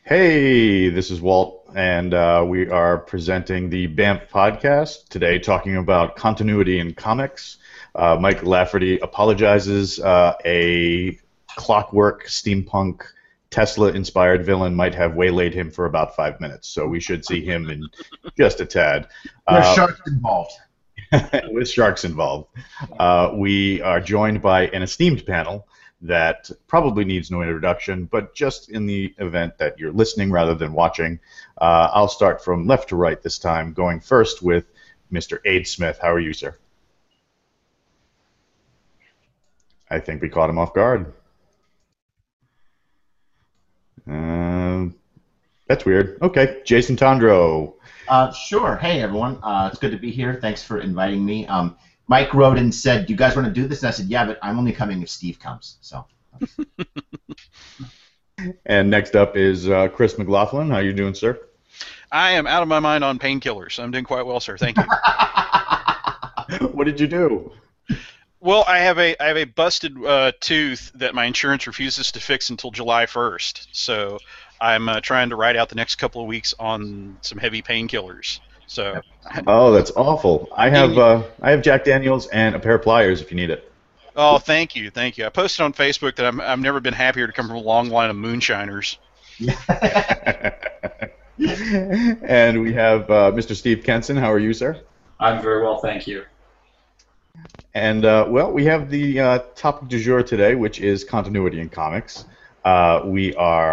Hey, this is Walt, and we are presenting the BAMF podcast today, talking about continuity in comics. Mike Lafferty apologizes. A clockwork steampunk Tesla-inspired villain might have waylaid him for about 5 minutes, so we should see him in just a tad. There's sharks involved. With sharks involved. We are joined by an esteemed panel that probably needs no introduction, but just in the event that you're listening rather than watching, I'll start from left to right this time, going first with Mr. Ade Smith. How are you, sir? I think we caught him off guard. That's weird. Okay, Jason Tondro. Sure. Hey, everyone. It's good to be here. Thanks for inviting me. Mike wrote and said, "Do you guys want to do this?" And I said, "Yeah, but I'm only coming if Steve comes." So. And next up is Chris McLaughlin. How you doing, sir? I am out of my mind on painkillers. I'm doing quite well, sir. Thank you. What did you do? Well, I have a busted tooth that my insurance refuses to fix until July 1st. So I'm trying to ride out the next couple of weeks on some heavy painkillers. So. Oh, that's awful. I have Jack Daniels and a pair of pliers if you need it. Oh, thank you. I posted on Facebook that I've never been happier to come from a long line of moonshiners. And we have Mr. Steve Kenson. How are you, sir? I'm very well, thank you. And, well, we have the topic du jour today, which is continuity in comics. We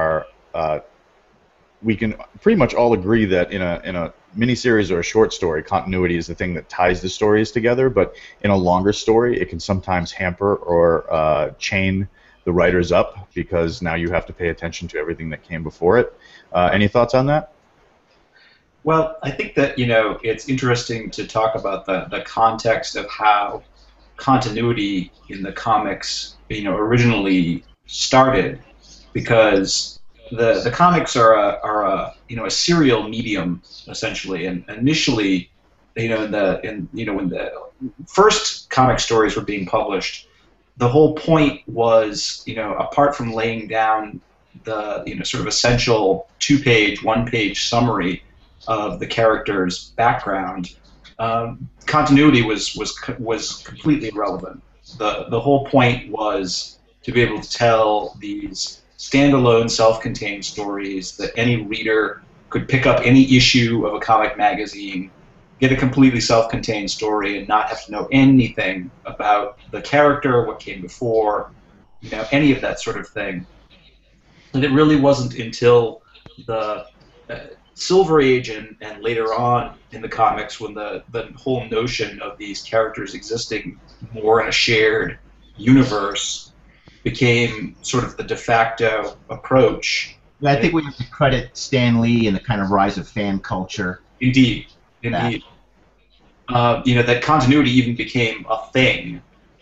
can pretty much all agree that in a miniseries or a short story, continuity is the thing that ties the stories together, but in a longer story, it can sometimes hamper or chain the writers up because now you have to pay attention to everything that came before it. Any thoughts on that? Well, I think that, it's interesting to talk about the context of how continuity in the comics, originally started, because the comics are a serial medium essentially, and initially, when the first comic stories were being published, the whole point was, apart from laying down the sort of essential one-page summary of the character's background, continuity was completely irrelevant. The whole point was to be able to tell these standalone, self-contained stories that any reader could pick up any issue of a comic magazine, get a completely self-contained story, and not have to know anything about the character, what came before, any of that sort of thing. And it really wasn't until the Silver Age and later on in the comics when the whole notion of these characters existing more in a shared universe became sort of the de facto approach. I think we have to credit Stan Lee and the kind of rise of fan culture. Indeed. That continuity even became a thing.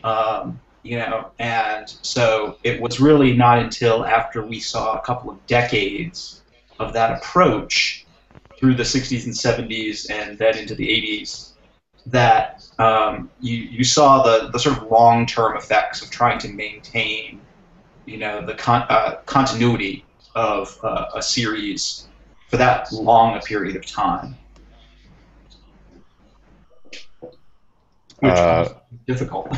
And so it was really not until after we saw a couple of decades of that approach through the 60s and 70s and then into the 80s that you saw the sort of long-term effects of trying to maintain, the continuity of a series for that long a period of time, which was difficult.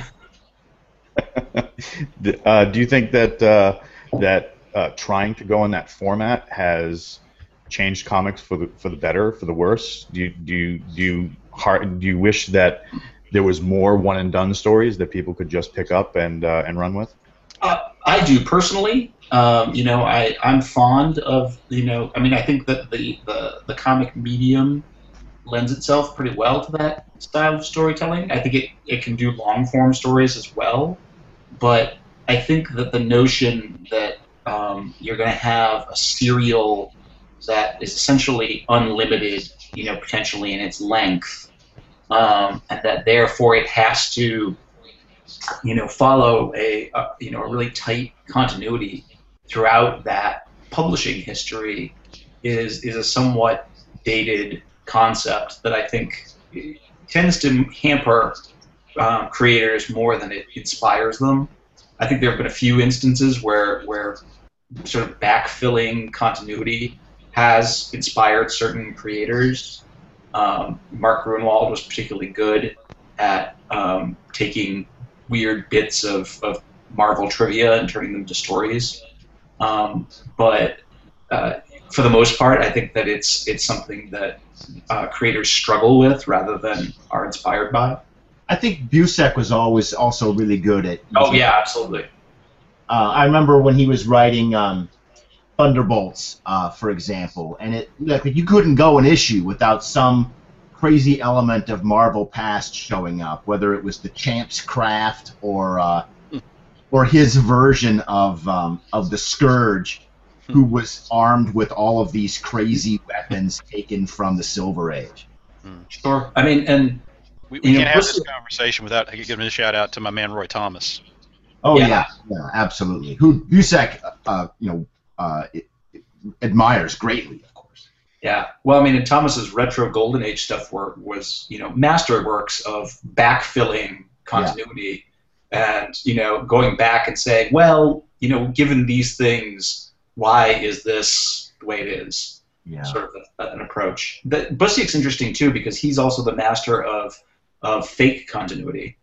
Do you think that trying to go in that format has changed comics for the better, for the worse? Do you wish that there was more one and done stories that people could just pick up and run with? I do personally. I'm fond of I think that the comic medium lends itself pretty well to that style of storytelling. I think it can do long form stories as well, but I think that the notion that you're going to have a serial that is essentially unlimited, potentially in its length, and that therefore it has to, follow a really tight continuity throughout that publishing history is a somewhat dated concept that I think tends to hamper creators more than it inspires them. I think there have been a few instances where sort of backfilling continuity has inspired certain creators. Mark Gruenwald was particularly good at taking weird bits of Marvel trivia and turning them to stories. But for the most part, I think that it's something that creators struggle with rather than are inspired by. I think Busiek was always also really good at. Oh yeah, absolutely. I remember when he was writing Thunderbolts, for example, and it like you couldn't go an issue without some crazy element of Marvel past showing up, whether it was the Champ's Craft or his version of the Scourge, who was armed with all of these crazy weapons taken from the Silver Age. Sure. I mean, and we can't have this conversation without giving a shout out to my man Roy Thomas. Oh yeah, absolutely. Who Busiek, admires greatly, of course. Yeah. Well, I mean, and Thomas's retro Golden Age stuff was masterworks of backfilling continuity and going back and saying, well, given these things, why is this the way it is? Yeah. Sort of an approach. But Busiek's interesting too because he's also the master of fake continuity.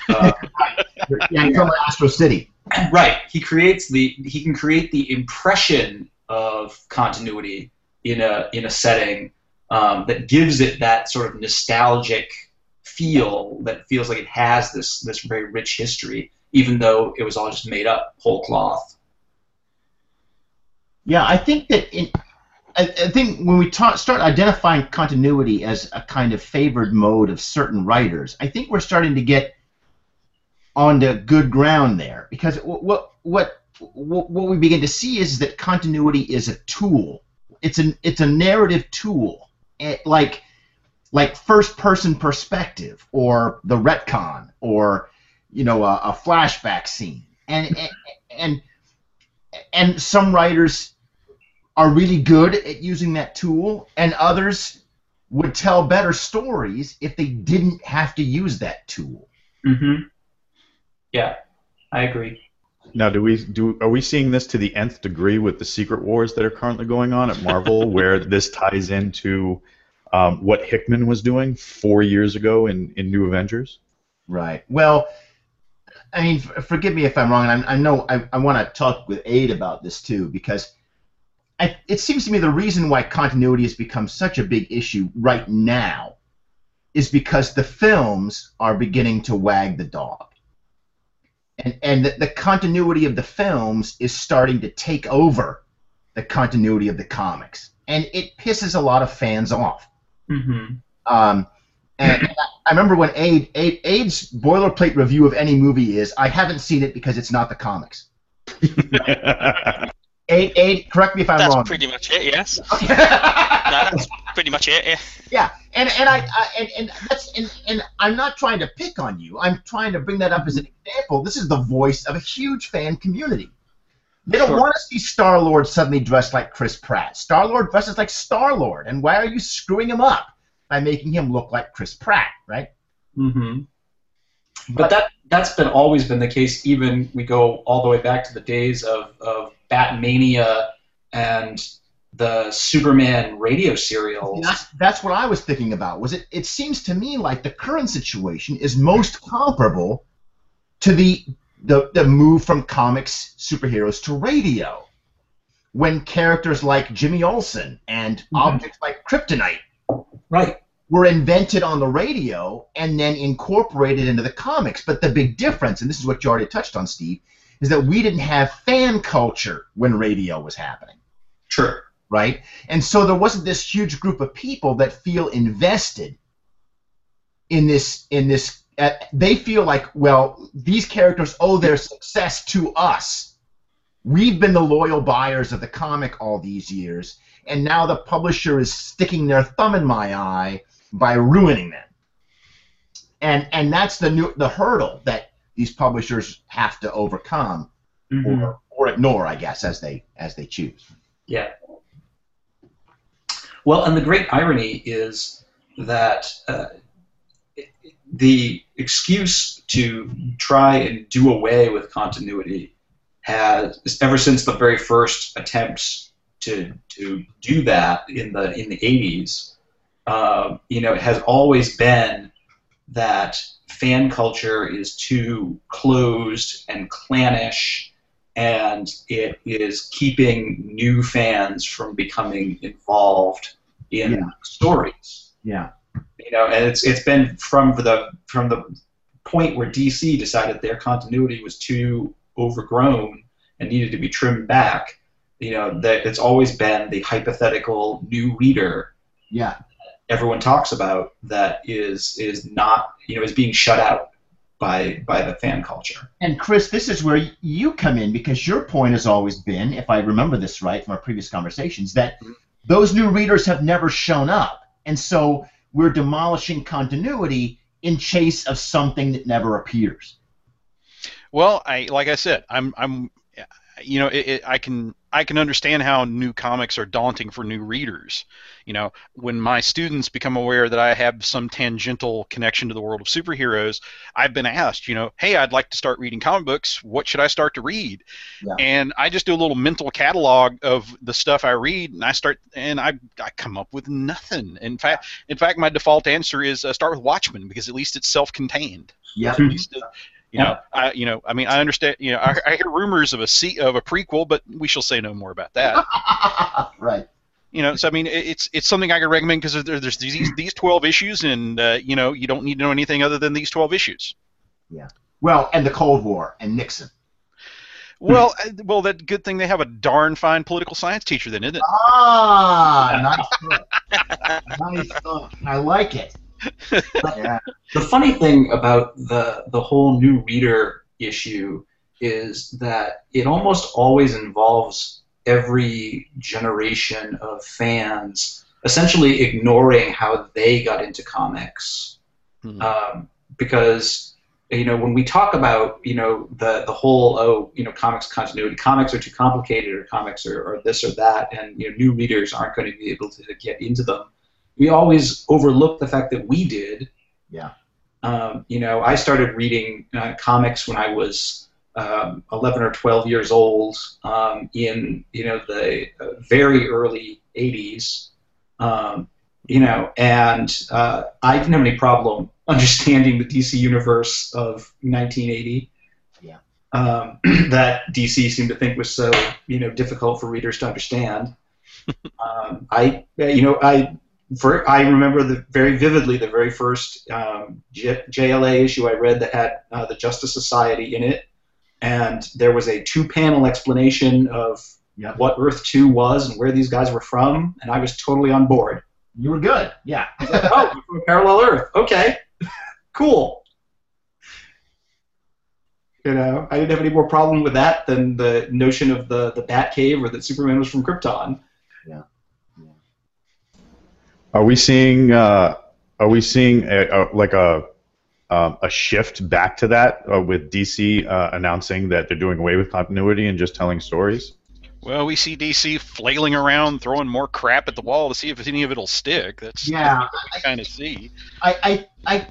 From Astro City. Right. He can create the impression of continuity in a setting that gives it that sort of nostalgic feel that feels like it has this very rich history, even though it was all just made up whole cloth. Yeah, I think that I think when we start identifying continuity as a kind of favored mode of certain writers, I think we're starting to get onto good ground there, because what we begin to see is that continuity is a tool. It's a narrative tool, like first person perspective or the retcon or a flashback scene, and some writers are really good at using that tool, and others would tell better stories if they didn't have to use that tool. Mm-hmm. Yeah, I agree. Now, are we seeing this to the nth degree with the Secret Wars that are currently going on at Marvel, where this ties into what Hickman was doing 4 years ago in New Avengers? Right. Well, I mean, forgive me if I'm wrong, and I know I want to talk with Aid about this too, because it seems to me the reason why continuity has become such a big issue right now is because the films are beginning to wag the dog. And the continuity of the films is starting to take over the continuity of the comics. And it pisses a lot of fans off. Mm-hmm. And I remember when Aid's boilerplate review of any movie is, I haven't seen it because it's not the comics. Aid, correct me if I'm wrong. That's pretty much it, yes. No, that's pretty much it, yeah. Yeah, and I'm not trying to pick on you. I'm trying to bring that up as an example. This is the voice of a huge fan community. They don't want to see Star-Lord suddenly dressed like Chris Pratt. Star-Lord dresses like Star-Lord, and why are you screwing him up by making him look like Chris Pratt, right? Mm-hmm. But that's always been the case. Even we go all the way back to the days of Batmania and the Superman radio serials. That's what I was thinking about. It seems to me like the current situation is most comparable to the move from comics superheroes to radio, when characters like Jimmy Olsen and objects like Kryptonite were invented on the radio and then incorporated into the comics. But the big difference, and this is what you already touched on, Steve, is that we didn't have fan culture when radio was happening. Sure. Right? And so there wasn't this huge group of people that feel invested in this they feel like, well, these characters owe their success to us. We've been the loyal buyers of the comic all these years, and now the publisher is sticking their thumb in my eye by ruining them. And that's the hurdle that these publishers have to overcome, or ignore, I guess, as they choose. Yeah. Well, and the great irony is that the excuse to try and do away with continuity has, ever since the very first attempts to do that in the 80s, it has always been that fan culture is too closed and clannish, and it is keeping new fans from becoming involved in stories. Yeah. And it's been from the point where DC decided their continuity was too overgrown and needed to be trimmed back. That it's always been the hypothetical new reader. Yeah. Everyone talks about that is not is being shut out by the fan culture. And Chris, this is where you come in, because your point has always been, if I remember this right from our previous conversations, that those new readers have never shown up, and so we're demolishing continuity in chase of something that never appears. Well, like I said, I can understand how new comics are daunting for new readers. When my students become aware that I have some tangential connection to the world of superheroes, I've been asked, hey, I'd like to start reading comic books. What should I start to read? Yeah. And I just do a little mental catalog of the stuff I read, and I come up with nothing. In fact, my default answer is start with Watchmen, because at least it's self-contained. Yeah. At least I understand. I hear rumors of a prequel, but we shall say no more about that. Right. So it's something I could recommend, because there's these 12 issues, and you don't need to know anything other than these 12 issues. Yeah. Well, and the Cold War and Nixon. Well, that good thing they have a darn fine political science teacher, then, isn't it? Nice thought. Nice thought. I like it. Yeah. The funny thing about the whole new reader issue is that it almost always involves every generation of fans essentially ignoring how they got into comics. Because when we talk about the whole comics continuity, comics are too complicated, or comics are this or that, and new readers aren't going to be able to get into them, we always overlook the fact that we did. Yeah. I started reading comics when I was 11 or 12 years old, in the very early 80s. And I didn't have any problem understanding the DC universe of 1980. Yeah. That DC seemed to think was so difficult for readers to understand. I remember very vividly the very first JLA issue I read that had the Justice Society in it, and there was a 2-panel explanation of what Earth 2 was and where these guys were from, and I was totally on board. You were good, yeah. Oh, we're from a parallel Earth. Okay, cool. I didn't have any more problem with that than the notion of the Batcave, or that Superman was from Krypton. Yeah. Are we seeing a shift back to that with DC announcing that they're doing away with continuity and just telling stories? Well, we see DC flailing around, throwing more crap at the wall to see if any of it'll stick. That's what I kind of see. I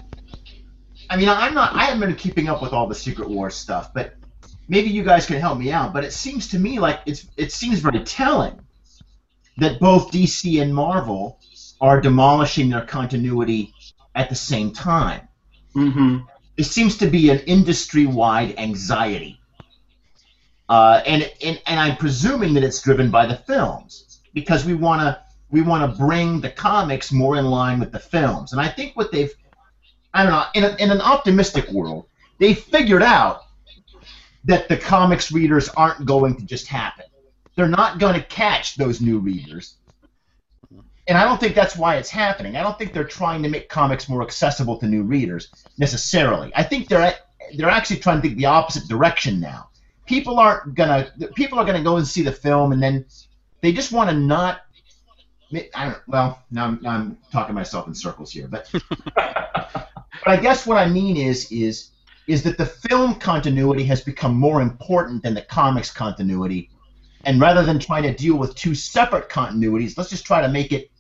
haven't been keeping up with all the Secret Wars stuff, but maybe you guys can help me out. But it seems to me like it seems very telling that both DC and Marvel are demolishing their continuity at the same time. Mm-hmm. There seems to be an industry-wide anxiety, and I'm presuming that it's driven by the films, because we want to bring the comics more in line with the films. And I think what they've, in an optimistic world, they figured out that the comics readers aren't going to just happen. They're not going to catch those new readers. And I don't think that's why it's happening. I don't think they're trying to make comics more accessible to new readers necessarily. I think they're actually trying to think the opposite direction now. People are gonna go and see the film, and then they just want to not. Now I'm talking myself in circles here, but I guess what I mean is that the film continuity has become more important than the comics continuity, and rather than trying to deal with two separate continuities, let's just try to make it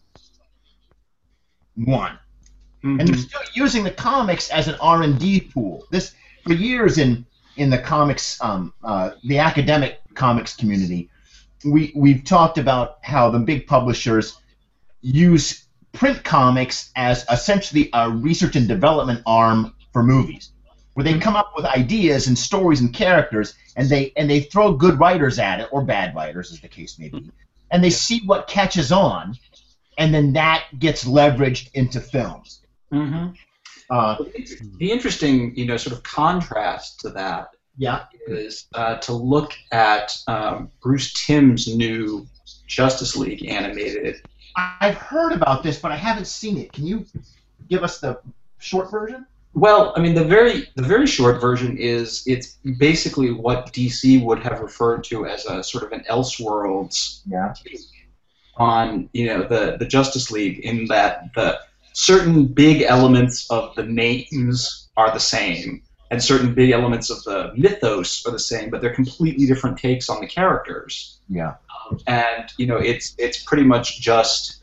one. Mm-hmm. And they're still using the comics as an R&D pool. This, for years in the comics, the academic comics community, we've talked about how the big publishers use print comics as essentially a research and development arm for movies, where they come up with ideas and stories and characters, and they throw good writers at it, or bad writers, as the case may be, and they see what catches on, and then that gets leveraged into films. Mm-hmm. The interesting, sort of contrast to that is to look at Bruce Timm's new Justice League animated. I've heard about this, but I haven't seen it. Can you give us the short version? Well, I mean, the very short version is it's basically what DC would have referred to as a sort of an Elseworlds on the Justice League, in that the certain big elements of the names are the same, and certain big elements of the mythos are the same, but they're completely different takes on the characters. Yeah. And it's pretty much just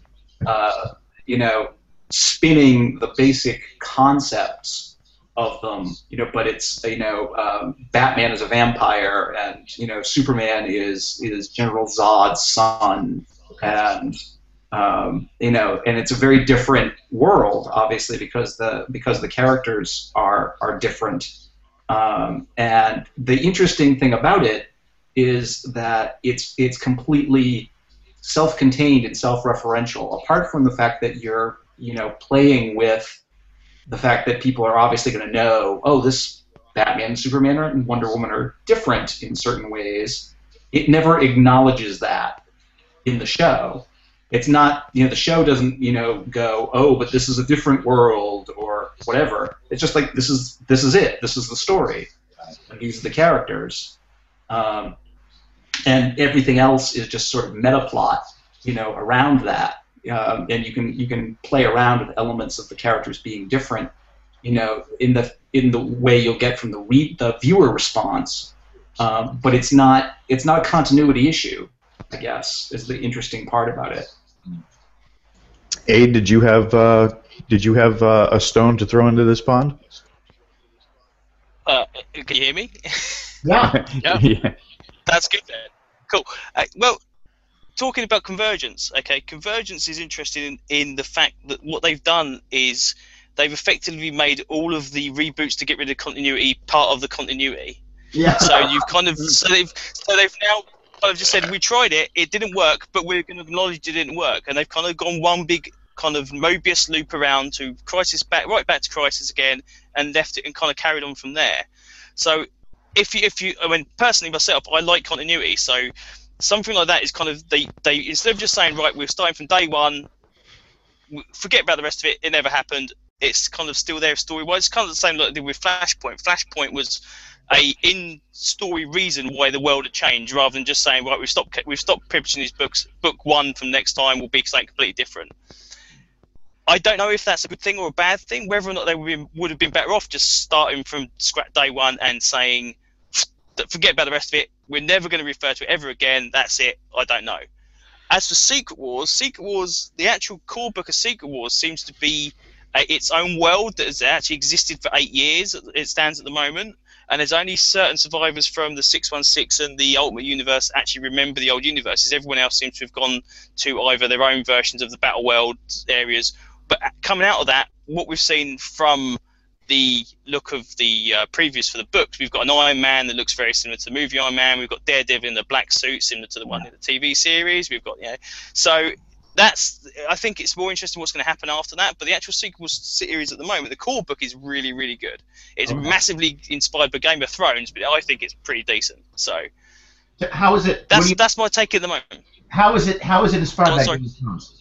spinning the basic concepts of them, but it's Batman is a vampire, and Superman is General Zod's son, and and it's a very different world, obviously, because the characters are different. And the interesting thing about it is that it's completely self-contained and self-referential, apart from the fact that you're playing with the fact that people are obviously going to know, oh, this Batman, Superman, and Wonder Woman are different in certain ways. It never acknowledges that in the show. It's not, the show doesn't, go, oh, but this is a different world or whatever. It's just like, this is it. This is the story. And these are the characters. And everything else is just sort of meta plot, around that. And you can play around with elements of the characters being different, in the way you'll get from the viewer response. But it's not a continuity issue, I guess, is the interesting part about it. Aid, did you have a stone to throw into this pond? Can you hear me? Yeah. Yeah. That's good then. Cool. Well, talking about Convergence, okay, Convergence is interesting in the fact that what they've done is they've effectively made all of the reboots to get rid of continuity part of the continuity. Yeah. So you've kind of they've now kind of just said, we tried it, it didn't work, but we're going to acknowledge it didn't work, and they've kind of gone one big kind of Mobius loop around to Crisis, right back to Crisis again, and left it and kind of carried on from there. So if you I mean, personally myself, I like continuity, so something like that is kind of they instead of just saying, right, we're starting from day one, forget about the rest of it, it never happened, it's kind of still there story-wise. It's kind of the same like they did with Flashpoint. Flashpoint was a in-story reason why the world had changed, rather than just saying, right, we've stopped publishing these books, book one from next time will be something completely different. I don't know if that's a good thing or a bad thing, whether or not they would have been better off just starting from scratch day one and saying, forget about the rest of it, we're never going to refer to it ever again, that's it, I don't know. As for Secret Wars, the actual core book of Secret Wars seems to be its own world that has actually existed for 8 years, it stands at the moment, and there's only certain survivors from the 616 and the Ultimate Universe actually remember the old universes. Everyone else seems to have gone to either their own versions of the Battle World areas. But coming out of that, what we've seen from the look of the previews for the books, we've got an Iron Man that looks very similar to the movie Iron Man. We've got Daredevil in the black suit, similar to the one in the TV series. We've got, so that's, I think it's more interesting what's going to happen after that. But the actual sequel series at the moment, the core book is really, really good. It's massively inspired by Game of Thrones, but I think it's pretty decent. So how is it? That's my take at the moment. How is it inspired by Game of Thrones?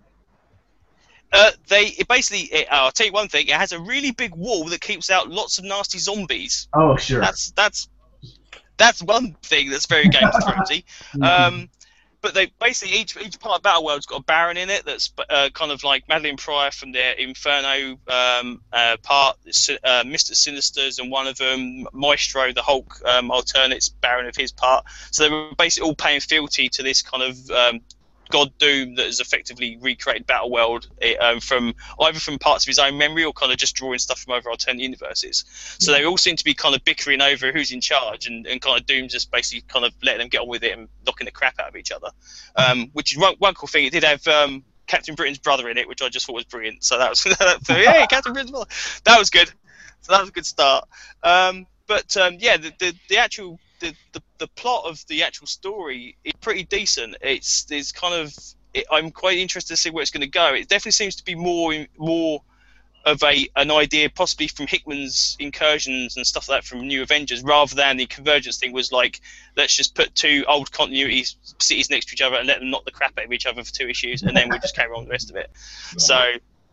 I'll tell you one thing. It has a really big wall that keeps out lots of nasty zombies. Oh, sure. That's one thing that's very Game of Thronesy. But they basically each part of Battleworld's got a Baron in it that's kind of like Madeline Pryor from their Inferno part, Mr. Sinister's, and one of them Maestro, the Hulk alternates Baron of his part. So they were basically all paying fealty to this kind of God Doom that has effectively recreated Battleworld from either from parts of his own memory or kind of just drawing stuff from over alternate universes. So they all seem to be kind of bickering over who's in charge, and kind of Doom just basically kind of letting them get on with it and knocking the crap out of each other. Which is one cool thing. It did have Captain Britain's brother in it, which I just thought was brilliant. So that was hey, Captain Britain's brother. That was good. So that was a good start. Yeah, the actual the plot of the actual story is pretty decent. There's kind of I'm quite interested to see where it's going to go. It definitely seems to be more of an idea, possibly from Hickman's incursions and stuff like that from New Avengers, rather than the Convergence thing was like, let's just put two old continuity cities next to each other and let them knock the crap out of each other for 2 issues, and then we'll just carry on with the rest of it. So,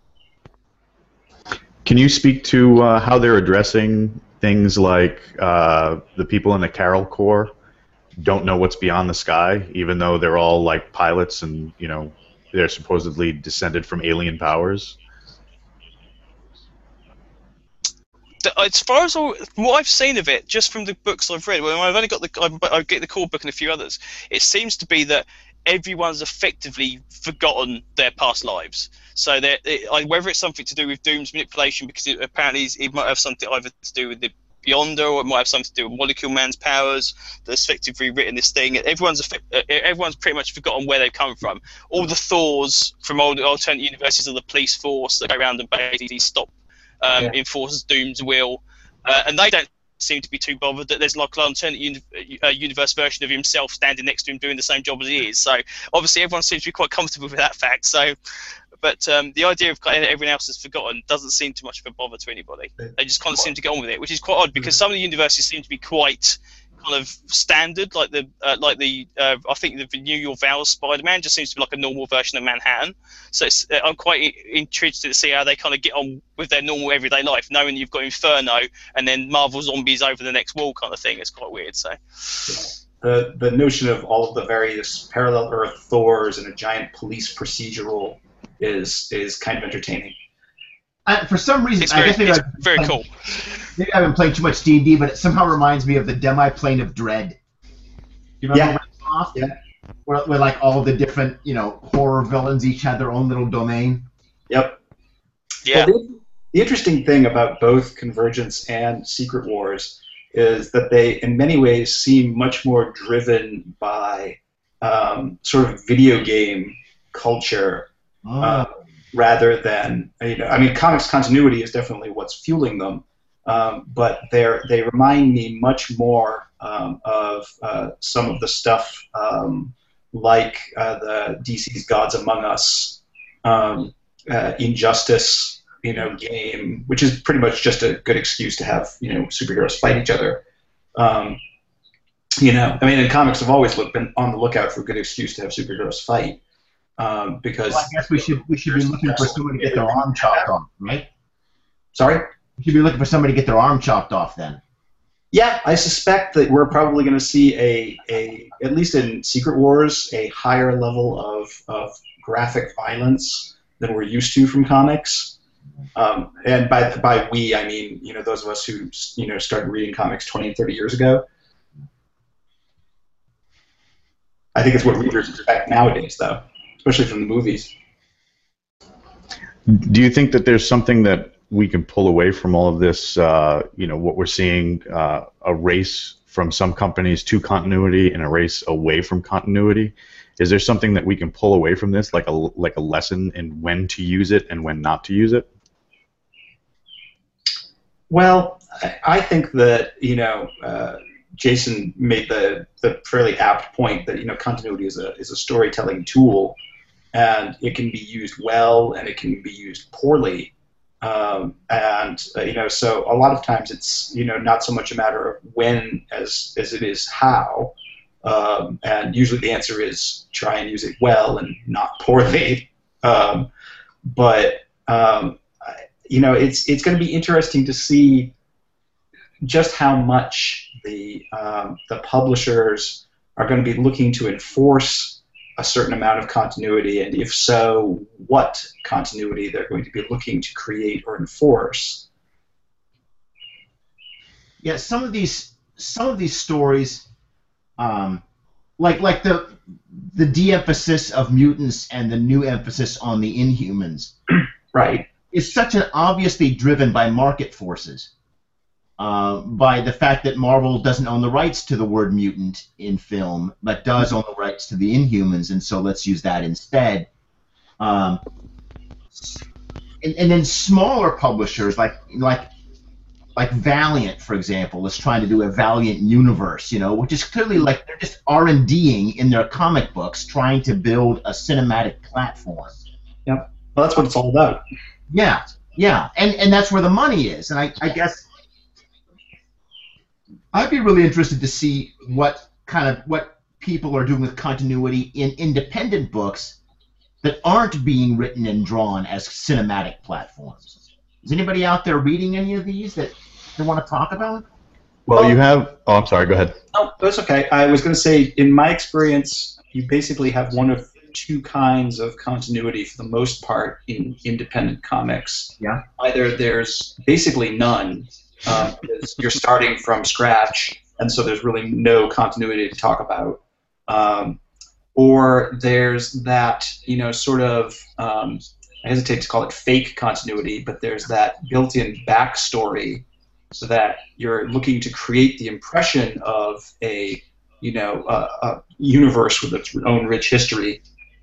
can you speak to how they're addressing things like the people in the Carol Corps don't know what's beyond the sky, even though they're all like pilots and they're supposedly descended from alien powers? As far as what I've seen of it, just from the books I've read, well, I've only got I get the core book and a few others. It seems to be that everyone's effectively forgotten their past lives. So whether it's something to do with Doom's manipulation, because apparently it might have something either to do with the Beyonder, or it might have something to do with Molecule Man's powers that's effectively written this thing. Everyone's pretty much forgotten where they've come from. All the Thors from all the alternate universes of the police force that go around and basically stop enforces Doom's will, and they don't seem to be too bothered that there's like an alternate universe version of himself standing next to him doing the same job as he is. So obviously everyone seems to be quite comfortable with that fact. So, but the idea of everyone else is forgotten doesn't seem too much of a bother to anybody. They just kind of seem to get on with it, which is quite odd because some of the universes seem to be quite kind of standard, like I think the New York Vowels Spider-Man just seems to be like a normal version of Manhattan. So I'm quite intrigued to see how they kind of get on with their normal everyday life, knowing you've got Inferno and then Marvel zombies over the next wall kind of thing. It's quite weird. So the notion of all of the various parallel Earth Thors and a giant police procedural is kind of entertaining. For some reason, it's very cool. Maybe I've been playing too much D&D, but it somehow reminds me of the demi-plane of Dread. You remember Ravenloft? Yeah. Where like all the different, horror villains each had their own little domain. Yep. Yeah. Well, the interesting thing about both Convergence and Secret Wars is that they, in many ways, seem much more driven by sort of video game culture. Rather than, comics continuity is definitely what's fueling them, but they remind me much more of some of the stuff like the DC's Gods Among Us, Injustice, game, which is pretty much just a good excuse to have superheroes fight each other. And comics have always been on the lookout for a good excuse to have superheroes fight. Because I guess we should be looking for somebody to get their arm chopped off, right? Sorry? We should be looking for somebody to get their arm chopped off then. Yeah, I suspect that we're probably going to see at least in Secret Wars, a higher level of graphic violence than we're used to from comics. And by we, I mean those of us who started reading comics 20 and 30 years ago. I think it's what readers expect nowadays, though. Especially from the movies. Do you think that there's something that we can pull away from all of this? What we're seeing, a race from some companies to continuity and a race away from continuity. Is there something that we can pull away from this, like a lesson in when to use it and when not to use it? Well, I think that Jason made the fairly apt point that continuity is a storytelling tool. And it can be used well, and it can be used poorly, so a lot of times it's not so much a matter of when as it is how, and usually the answer is try and use it well and not poorly, but it's going to be interesting to see just how much the publishers are going to be looking to enforce a certain amount of continuity, and if so, what continuity they're going to be looking to create or enforce. Yeah, some of these stories, like the de-emphasis of mutants and the new emphasis on the Inhumans Right. is such an obviously driven by market forces, by the fact that Marvel doesn't own the rights to the word mutant in film, but does own the rights to the Inhumans, and so let's use that instead. And then smaller publishers like Valiant, for example, is trying to do a Valiant universe, which is clearly like they're just R&Ding in their comic books, trying to build a cinematic platform. Yep. Well, that's what it's all about. Yeah, and that's where the money is, and I guess I'd be really interested to see what people are doing with continuity in independent books that aren't being written and drawn as cinematic platforms. Is anybody out there reading any of these that they want to talk about? Well, you have. Oh, I'm sorry. Go ahead. Oh, that's okay. I was going to say, in my experience, you basically have one of two kinds of continuity for the most part in independent comics. Yeah. Either there's basically none, because you're starting from scratch, and so there's really no continuity to talk about. Or there's that, sort of, I hesitate to call it fake continuity, but there's that built-in backstory so that you're looking to create the impression of a universe with its own rich history,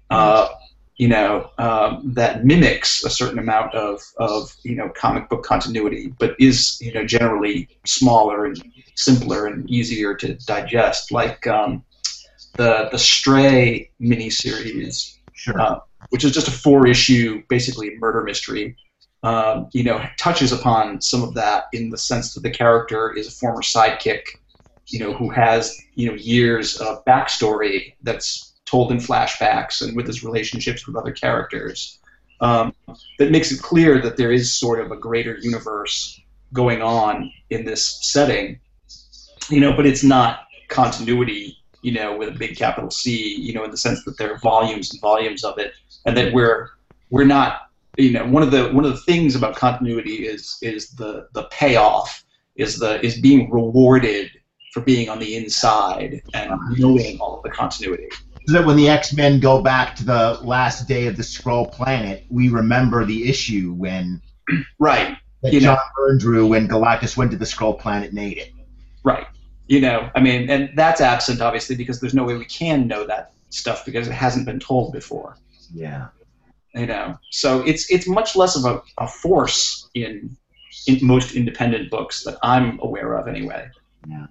that mimics a certain amount of comic book continuity, but is generally smaller and simpler and easier to digest, like the Stray miniseries, Sure. which is just a 4-issue, basically murder mystery. Touches upon some of that in the sense that the character is a former sidekick, who has years of backstory that's told in flashbacks and with his relationships with other characters. That makes it clear that there is sort of a greater universe going on in this setting, but it's not continuity, with a big capital C, in the sense that there are volumes and volumes of it, and that we're not, one of the things about continuity is the payoff, is being rewarded for being on the inside and knowing all of the continuity. So that when the X-Men go back to the last day of the Skrull planet, we remember the issue when right that John Byrne drew when Galactus went to the Skrull planet and ate it. Right. And that's absent, obviously, because there's no way we can know that stuff because it hasn't been told before. Yeah. So it's much less of a force in most independent books that I'm aware of, anyway. Yeah.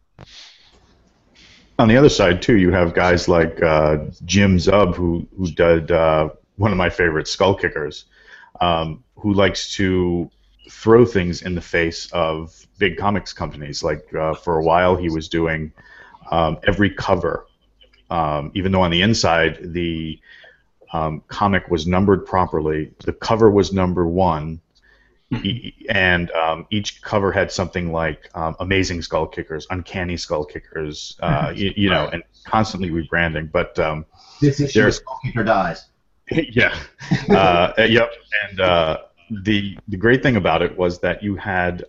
On the other side, too, you have guys like Jim Zub, who did one of my favorite Skull Kickers, who likes to throw things in the face of big comics companies. Like for a while, he was doing every cover, even though on the inside the comic was numbered properly. The cover was number 1, and each cover had something like Amazing Skull Kickers, Uncanny Skull Kickers, and constantly rebranding. But this issue of Skull Kicker dies. Yeah. Yep. And the great thing about it was that you had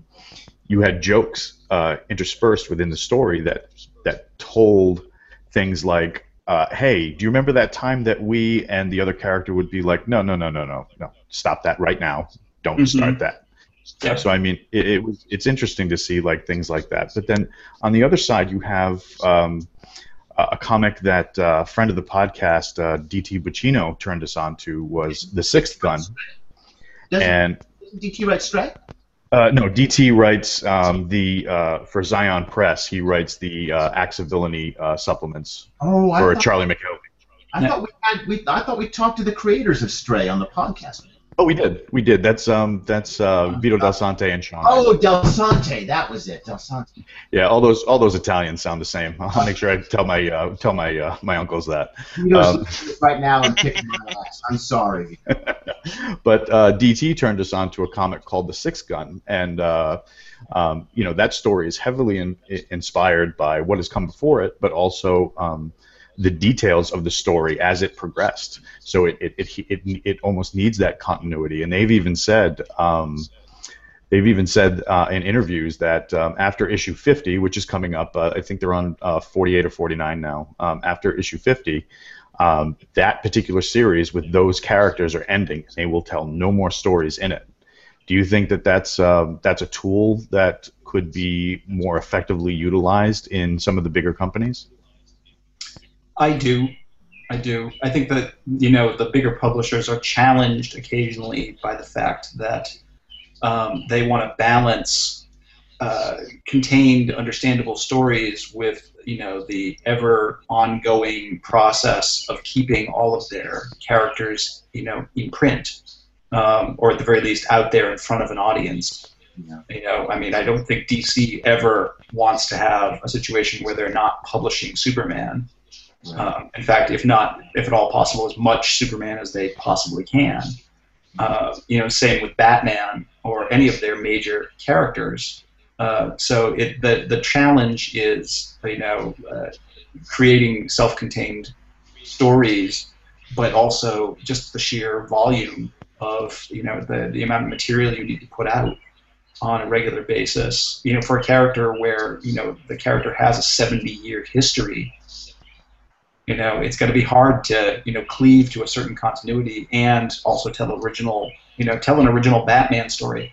jokes interspersed within the story that told things like, hey, do you remember that time that we and the other character would be like, no, stop that right now. Don't start that. Yeah. So I mean, it's interesting to see like things like that. But then on the other side, you have a comic that a friend of the podcast, D.T. Buccino, turned us on to, was The Sixth Gun. Doesn't D.T. write Stray? No, D.T. writes for Zion Press. He writes the Acts of Villainy supplements for Charlie McKelvey. I thought we talked to the creators of Stray on the podcast. Oh, we did. That's Vito Del Sante and Sean. Oh, Del Sante, that was it. Del Sante. Yeah, all those Italians sound the same. I'll make sure I tell my uncles that. Right now, I'm kicking my ass. I'm sorry. But DT turned us on to a comic called The Sixth Gun, and that story is heavily inspired by what has come before it, but also the details of the story as it progressed. So it almost needs that continuity, and they've even said They've even said in interviews that after issue 50, which is coming up, I think they're on 48 or 49 now. After issue 50, that particular series with those characters are ending. They will tell no more stories in it. Do you think that that's a tool that could be more effectively utilized in some of the bigger companies? I do. I think that, you know, the bigger publishers are challenged occasionally by the fact that they want to balance contained, understandable stories with, you know, the ever ongoing process of keeping all of their characters, you know, in print, or at the very least out there in front of an audience. Yeah. You know, I mean, I don't think DC ever wants to have a situation where they're not publishing Superman. Right. In fact, if at all possible, as much Superman as they possibly can. You know, same with Batman or any of their major characters. So the challenge is, you know, creating self-contained stories, but also just the sheer volume of, you know, the amount of material you need to put out on a regular basis. You know, for a character where, you know, the character has a 70-year history. You know, it's going to be hard to, you know, cleave to a certain continuity and also tell an original Batman story.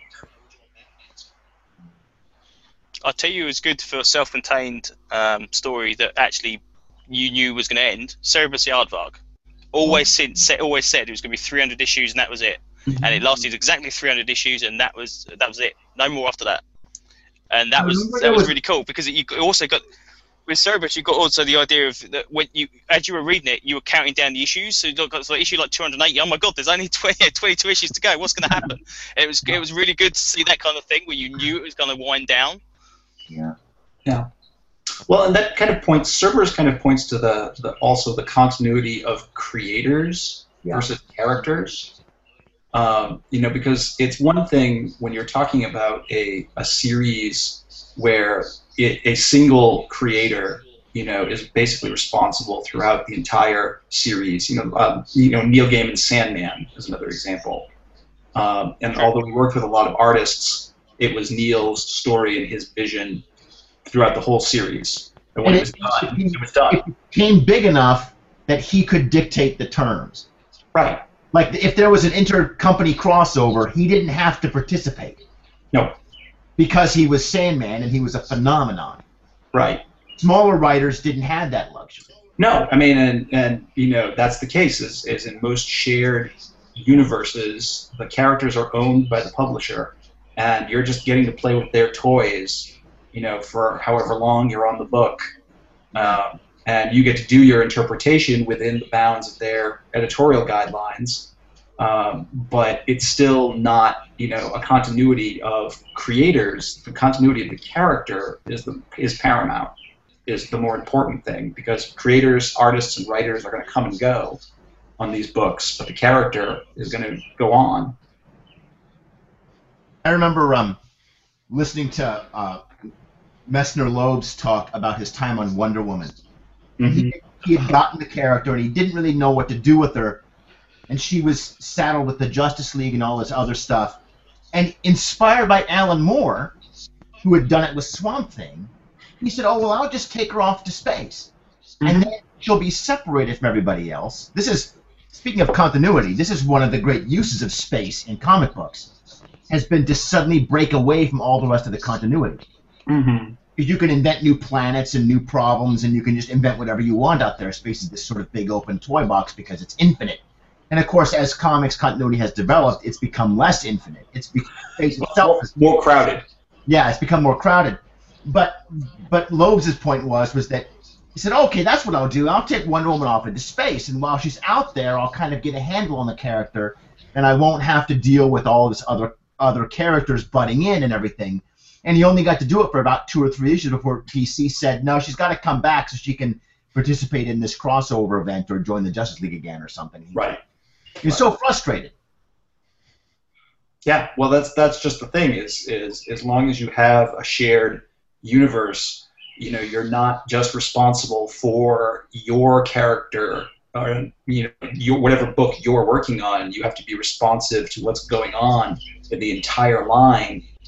I'll tell you, it was good for a self-contained story that actually you knew was going to end. Cerebus the Aardvark always said it was going to be 300 issues and that was it. And it lasted exactly 300 issues and that was it. No more after that. And that was really cool because you also got. With Cerebus, you got also the idea of that when as you were reading it, you were counting down the issues. So you got issue like 280. Oh my God, there's only 22 issues to go. What's going to happen? It was really good to see that kind of thing where you knew it was going to wind down. Yeah. Yeah. Well, and that kind of points. Cerberus kind of points to also the continuity of creators versus characters. You know, because it's one thing when you're talking about a series where a single creator, you know, is basically responsible throughout the entire series. You know, Neil Gaiman's Sandman is another example. And although we worked with a lot of artists, it was Neil's story and his vision throughout the whole series. And when it was done, it was done. It became big enough that he could dictate the terms. Right. Like if there was an intercompany crossover, he didn't have to participate. No. Because he was Sandman and he was a phenomenon. Right. Smaller writers didn't have that luxury. No, I mean, and you know, that's the case. Is in most shared universes, the characters are owned by the publisher, and you're just getting to play with their toys, you know, for however long you're on the book, and you get to do your interpretation within the bounds of their editorial guidelines. But it's still not, you know, a continuity of creators. The continuity of the character is paramount, is the more important thing, because creators, artists, and writers are going to come and go on these books, but the character is going to go on. I remember listening to Messner Loeb's talk about his time on Wonder Woman. Mm-hmm. He had gotten the character and he didn't really know what to do with her. And she was saddled with the Justice League and all this other stuff. And inspired by Alan Moore, who had done it with Swamp Thing, he said, oh, well, I'll just take her off to space. Mm-hmm. And then she'll be separated from everybody else. This is, speaking of continuity, this is one of the great uses of space in comic books, has been to suddenly break away from all the rest of the continuity. Mm-hmm. Because you can invent new planets and new problems, and you can just invent whatever you want out there. Space is this sort of big open toy box because it's infinite. And of course, as comics continuity has developed, it's become less infinite. Space itself is more crowded. Yeah, it's become more crowded. But Loeb's point was that he said, okay, that's what I'll do. I'll take Wonder Woman off into space, and while she's out there, I'll kind of get a handle on the character, and I won't have to deal with all this other characters butting in and everything. And he only got to do it for about 2 or 3 issues before DC said, no, she's got to come back so she can participate in this crossover event or join the Justice League again or something. Right. He's so frustrated. Yeah, well, that's just the thing is as long as you have a shared universe, you know, you're not just responsible for your character or, you know, whatever book you're working on. You have to be responsive to what's going on in the entire line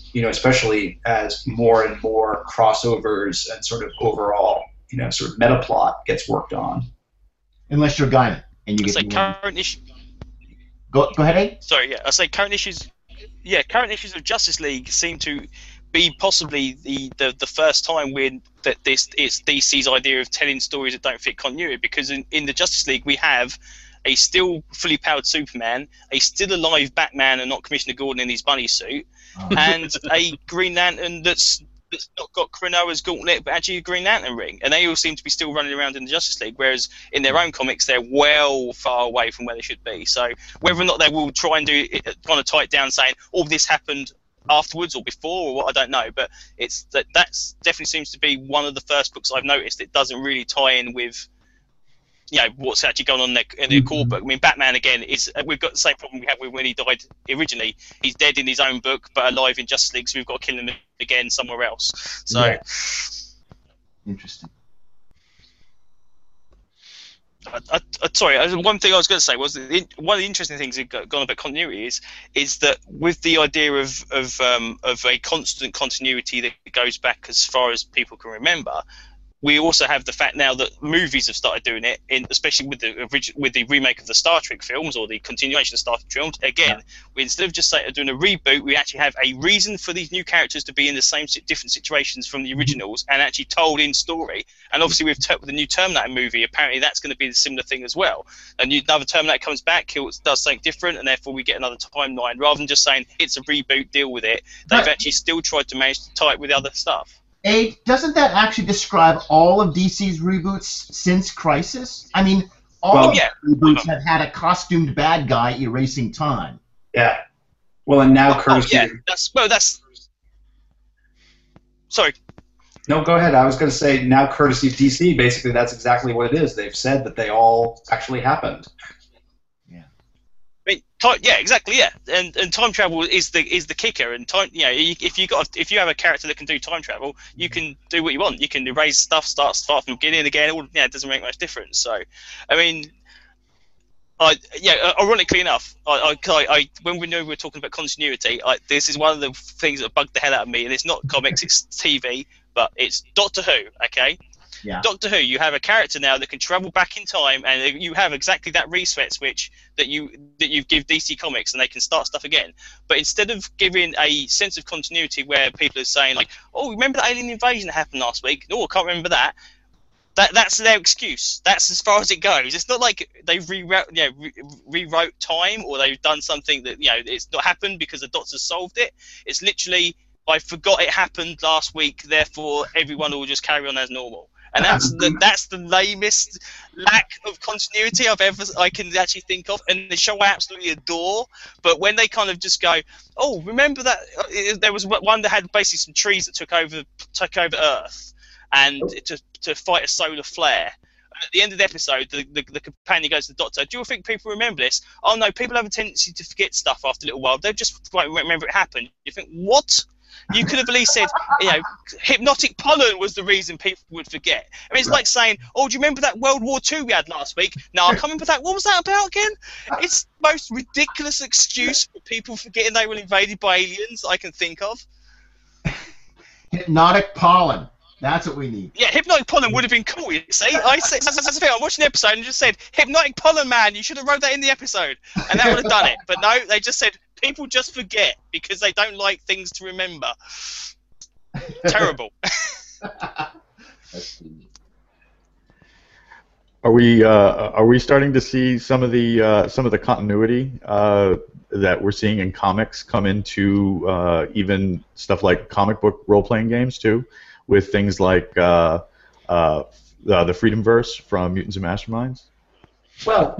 especially as more and more crossovers and sort of overall, sort of meta plot gets worked on. Unless you're Gaiman and you I get say to current issue. go ahead, Abe. Sorry, yeah, I say current issues. Yeah, current issues of Justice League seem to be possibly the first time when that it's DC's idea of telling stories that don't fit continuity, because in the Justice League we have a still fully powered Superman, a still alive Batman and not Commissioner Gordon in his bunny suit, and a Green Lantern that's not got Krakoa's gauntlet but actually a Green Lantern ring, and they all seem to be still running around in the Justice League, whereas in their own comics they're well far away from where they should be. So whether or not they will try and do it, kind of tie it down saying all this happened afterwards or before or what, I don't know, but that's definitely seems to be one of the first books I've noticed that doesn't really tie in with what's actually going on in their core book. I mean, Batman again we've got the same problem we had with when he died originally. He's dead in his own book but alive in Justice League, so we've got to kill him again somewhere else. So Interesting. Sorry, one thing I was going to say was that one of the interesting things that gone about continuity is that with the idea of a constant continuity that goes back as far as people can remember, we also have the fact now that movies have started doing it, especially with the remake of the Star Trek films or the continuation of Star Trek films. Again, instead of just doing a reboot, we actually have a reason for these new characters to be in the same different situations from the originals and actually told in story. And obviously with the new Terminator movie, apparently that's going to be the similar thing as well. Another Terminator comes back, does something different, and therefore we get another timeline. Rather than just saying it's a reboot, deal with it, they've actually still tried to manage to tie it with other stuff. Abe, doesn't that actually describe all of DC's reboots since Crisis? I mean, all reboots have had a costumed bad guy erasing time. Yeah. Well, and now courtesy. That's. Sorry. No, go ahead. I was going to say now courtesy of DC. Basically, that's exactly what it is. They've said that they all actually happened. I mean, exactly, yeah. And time travel is the kicker. And time, if you have a character that can do time travel, you can do what you want. You can erase stuff, start from the beginning again. It doesn't make much difference. So, I mean, ironically enough, when we were talking about continuity, this is one of the things that bugged the hell out of me. And it's not comics, it's TV, but it's Doctor Who. Okay. Yeah. Doctor Who, you have a character now that can travel back in time, and you have exactly that reset switch that you give DC Comics, and they can start stuff again. But instead of giving a sense of continuity where people are saying like, "Oh, remember the alien invasion that happened last week?" No, I can't remember that. That's their excuse. That's as far as it goes. It's not like they've rewrote time or they've done something that it's not happened because the Doctor solved it. It's literally, I forgot it happened last week, therefore everyone will just carry on as normal. And that's the lamest lack of continuity I can actually think of. And the show I absolutely adore, but when they kind of just go, "Oh, remember that there was one that had basically some trees that took over Earth, and to fight a solar flare." And at the end of the episode, the companion goes to the Doctor, "Do you think people remember this?" "Oh no, people have a tendency to forget stuff after a little while. They just remember it happened." You think, what? You could have at least said, hypnotic pollen was the reason people would forget. I mean, it's like saying, "Oh, do you remember that World War II we had last week?" "No, I can't remember that. What was that about again?" It's the most ridiculous excuse for people forgetting they were invaded by aliens I can think of. Hypnotic pollen. That's what we need. Yeah, hypnotic pollen would have been cool, you see. That's the thing. I'm watching the episode and just said, "Hypnotic pollen, man, you should have wrote that in the episode." And that would have done it. But no, they just said, "People just forget because they don't like things to remember." Terrible. Are we starting to see some of the continuity that we're seeing in comics come into even stuff like comic book role-playing games too, with things like the Freedomverse from Mutants and Masterminds? Well,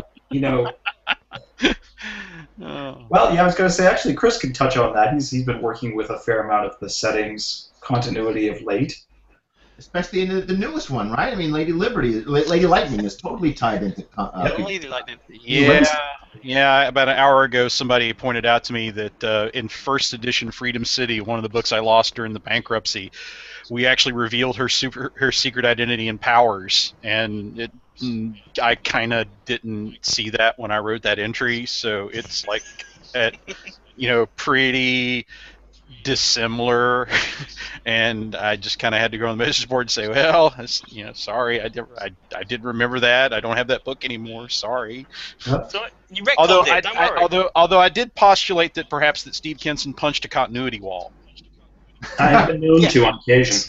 Well, yeah, I was going to say, actually, Chris can touch on that. He's been working with a fair amount of the settings continuity of late. Especially in the newest one, right? I mean, Lady Lightning is totally tied into... Lady Lightning. Yeah, about an hour ago, somebody pointed out to me that in first edition Freedom City, one of the books I lost during the bankruptcy, we actually revealed her secret identity and powers, and I kind of didn't see that when I wrote that entry, so it's like, pretty dissimilar, and I just kind of had to go on the message board and say, well, sorry, I didn't remember that. I don't have that book anymore. Sorry. So you retconned it. Don't worry. Although I did postulate that perhaps that Steve Kenson punched a continuity wall. I have been known to on occasion.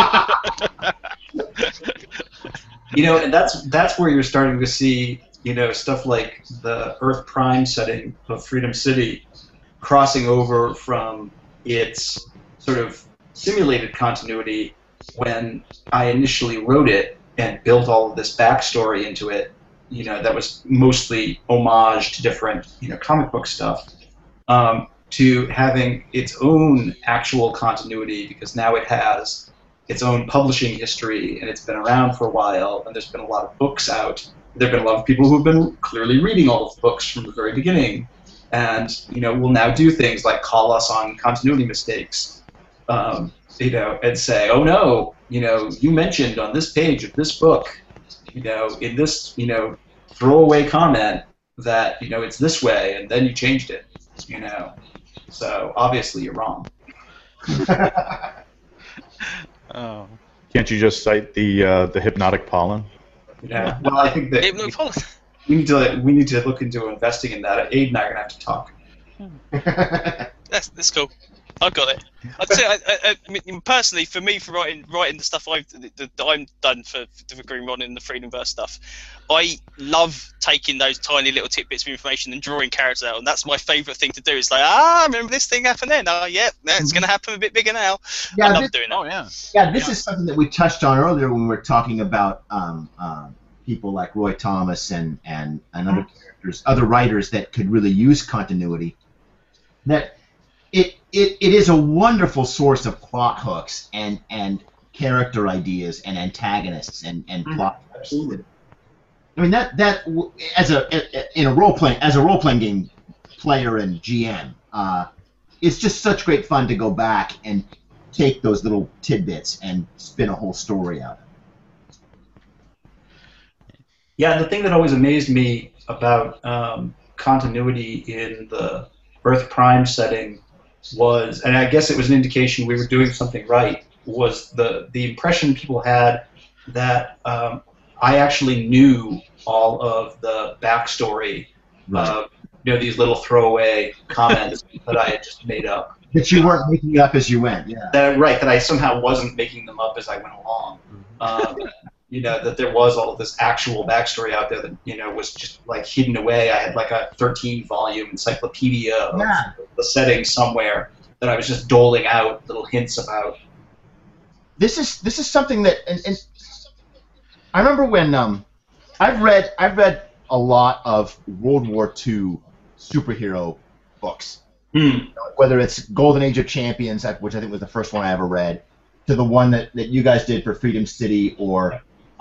And that's where you're starting to see, stuff like the Earth Prime setting of Freedom City crossing over from its sort of simulated continuity when I initially wrote it and built all of this backstory into it, that was mostly homage to different, comic book stuff, to having its own actual continuity, because now it has its own publishing history and it's been around for a while and there's been a lot of books out. There have been a lot of people who've been clearly reading all of the books from the very beginning, and will now do things like call us on continuity mistakes, and say, oh no, you mentioned on this page of this book, in this throwaway comment that it's this way, and then you changed it, so obviously you're wrong. Oh. Can't you just cite the hypnotic pollen? Yeah. Well, I think that we need to look into investing in that. Aid and I are gonna have to talk. That's cool. I got it. I'd say, I mean, personally, for me, for writing the stuff I'm done for Green Ron and the Freedomverse stuff, I love taking those tiny little tidbits of information and drawing characters out, and that's my favourite thing to do. It's like, remember this thing happened then? Oh, yeah, it's going to happen a bit bigger now. Yeah, I love doing that. Oh, yeah. Yeah, this is something that we touched on earlier when we were talking about people like Roy Thomas and other characters, other writers that could really use continuity. That it is a wonderful source of plot hooks and character ideas and antagonists and plot hooks. I mean that as a role playing game player and GM, it's just such great fun to go back and take those little tidbits and spin a whole story out of it. Yeah, the thing that always amazed me about continuity in the Earth Prime setting was, and I guess it was an indication we were doing something right, was the impression people had that I actually knew all of the backstory, Right. These little throwaway comments that I had just made up. That you weren't making up as you went. Yeah. That I somehow wasn't making them up as I went along. That there was all of this actual backstory out there that, was just like hidden away. I had like a 13-volume encyclopedia of the setting somewhere that I was just doling out little hints about. This is something that, and I remember when I've read a lot of World War II superhero books. Whether it's Golden Age of Champions, which I think was the first one I ever read, to the one that you guys did for Freedom City, or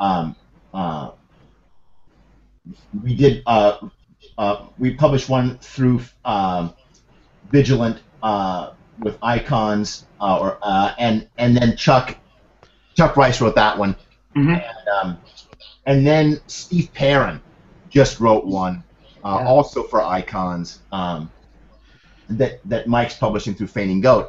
we published one through Vigilant with Icons, and then Chuck Rice wrote that one, and then Steve Perrin just wrote one also for Icons that Mike's publishing through Fainting Goat,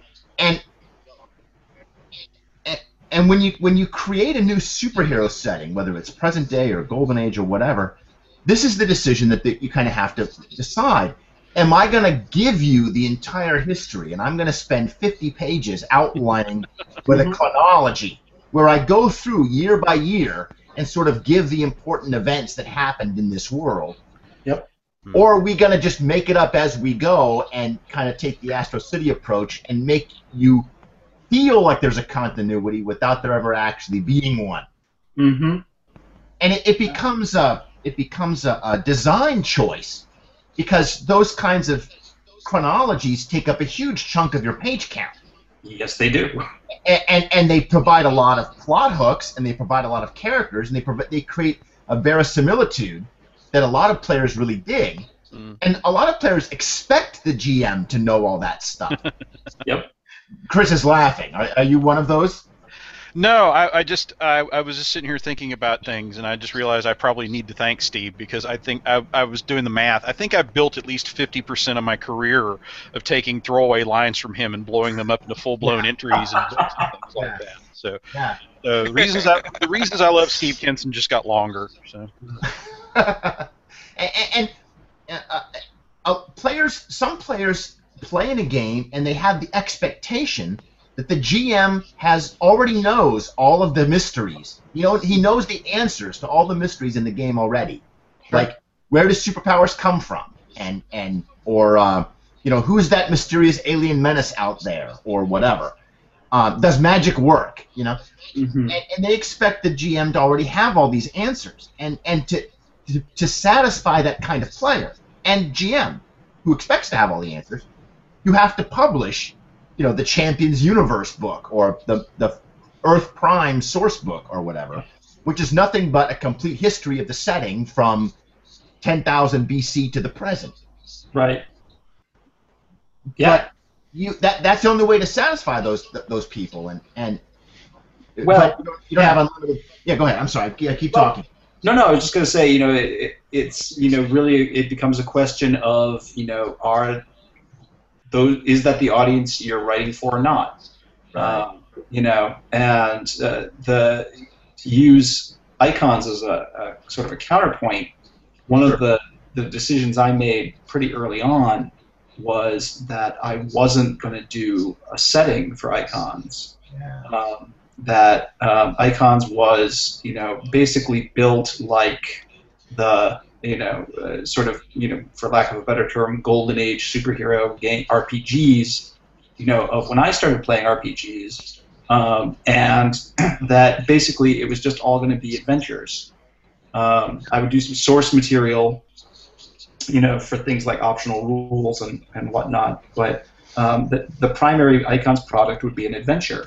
and when you create a new superhero setting, whether it's present day or Golden Age or whatever, this is the decision that you kind of have to decide. Am I going to give you the entire history, and I'm going to spend 50 pages outlining with a chronology where I go through year by year and sort of give the important events that happened in this world? Yep. Or are we going to just make it up as we go and kind of take the Astro City approach and make you feel like there's a continuity without there ever actually being one? Mm-hmm. And it becomes a design choice, because those kinds of chronologies take up a huge chunk of your page count. Yes, they do. And they provide a lot of plot hooks, and they provide a lot of characters, and they create a verisimilitude that a lot of players really dig. And a lot of players expect the GM to know all that stuff. Yep. Chris is laughing. Are you one of those? No, I was just sitting here thinking about things, and I just realized I probably need to thank Steve, because I think I was doing the math. I think I've built at least 50% of my career of taking throwaway lines from him and blowing them up into full-blown entries and books and things like that. So Yeah. the reasons I love Steve Kenson just got longer. So and some players play in a game and they have the expectation that the GM already knows all of the mysteries. He knows the answers to all the mysteries in the game already. Sure. Like, where does superpowers come from, or who's that mysterious alien menace out there, or whatever. Does magic work? Mm-hmm. And they expect the GM to already have all these answers, and to satisfy that kind of player and GM who expects to have all the answers, you have to publish, the Champions Universe book, or the Earth Prime source book, or whatever, which is nothing but a complete history of the setting from 10,000 BC to the present. Right. Yeah. But that's the only way to satisfy those people, and well, but you don't have unlimited. Yeah, go ahead. I'm sorry. Yeah, keep talking. No, I was just going to say, it's really it becomes a question of, is that the audience you're writing for or not? Right. And to use icons as a sort of a counterpoint. One of the decisions I made pretty early on was that I wasn't going to do a setting for icons. Yeah. That icons was, basically built like the, sort of, for lack of a better term, golden age superhero game RPGs, of when I started playing RPGs, and that basically it was just all going to be adventures. I would do some source material, for things like optional rules and whatnot, but the primary icons product would be an adventure.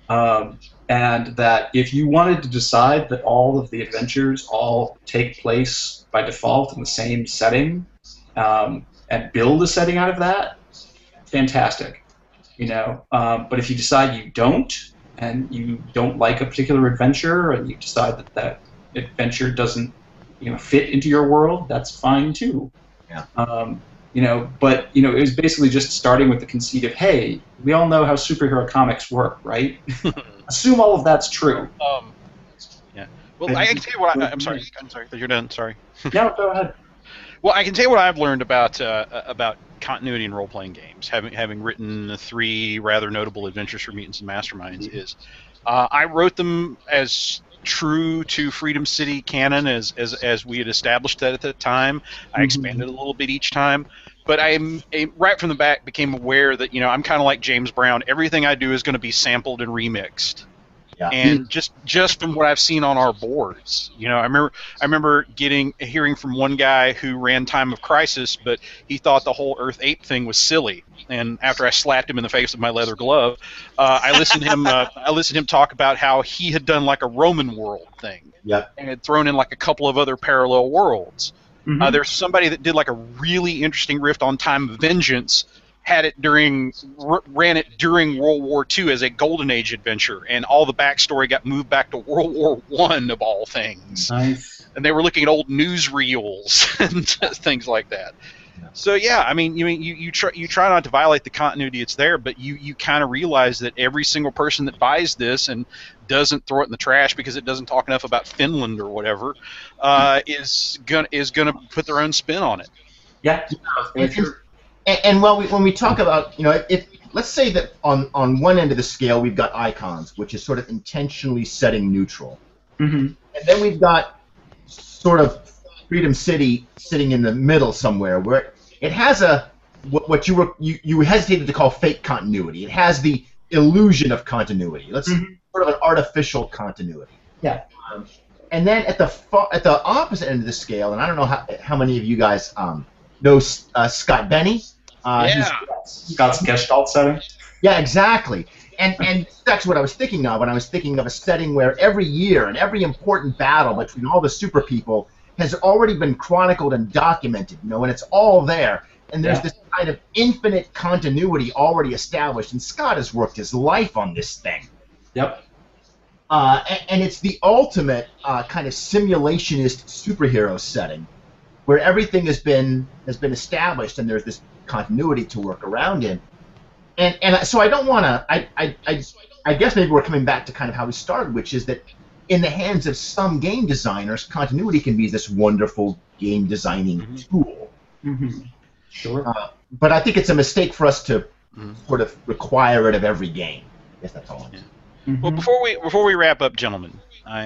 And that if you wanted to decide that all of the adventures all take place by default in the same setting, and build a setting out of that, fantastic. But if you decide you don't, and you don't like a particular adventure, and you decide that adventure doesn't, fit into your world, that's fine too. Yeah. But it was basically just starting with the conceit of, hey, we all know how superhero comics work, right? Assume all of that's true. Yeah. Well, I can tell you what. I'm sorry. You're done. Sorry. No, go ahead. Well, I can tell you what I've learned about continuity in role-playing games, having written 3 rather notable adventures for Mutants and Masterminds, is I wrote them as true to Freedom City canon as we had established that at the time. I expanded a little bit each time, but I right from the back became aware that I'm kind of like James Brown. Everything I do is going to be sampled and remixed. Yeah. And just from what I've seen on our boards, I remember hearing from one guy who ran Time of Crisis, but he thought the whole Earth Ape thing was silly. And after I slapped him in the face with my leather glove, I listened to him talk about how he had done like a Roman world thing, and had thrown in like a couple of other parallel worlds. Mm-hmm. There's somebody that did like a really interesting riff on Time of Vengeance. Ran it during World War II as a Golden Age adventure, and all the backstory got moved back to World War I of all things. Nice. And they were looking at old newsreels and things like that. So yeah, I mean, you try not to violate the continuity that's there, but you kind of realize that every single person that buys this and doesn't throw it in the trash because it doesn't talk enough about Finland or whatever, is gonna put their own spin on it. Yeah. And when we talk about, let's say that on one end of the scale we've got icons, which is sort of intentionally setting neutral, and then we've got sort of Freedom City sitting in the middle somewhere, where it has what you hesitated to call fake continuity. It has the illusion of continuity. Let's sort of an artificial continuity. Yeah. And then at the opposite end of the scale, and I don't know how many of you guys know Scott Benny. Scott's Gestalt setting. Yeah, exactly. And that's what I was thinking of when I was thinking of a setting where every year and every important battle between all the super people has already been chronicled and documented, and it's all there. And there's this kind of infinite continuity already established, and Scott has worked his life on this thing. Yep. and it's the ultimate kind of simulationist superhero setting, where everything has been established and there's this continuity to work around in. And so I don't want to. I guess maybe we're coming back to kind of how we started, which is that in the hands of some game designers, continuity can be this wonderful game designing tool. Mm-hmm. Sure. But I think it's a mistake for us to sort of require it of every game. I guess that's all. Yeah. Well, before we wrap up, gentlemen,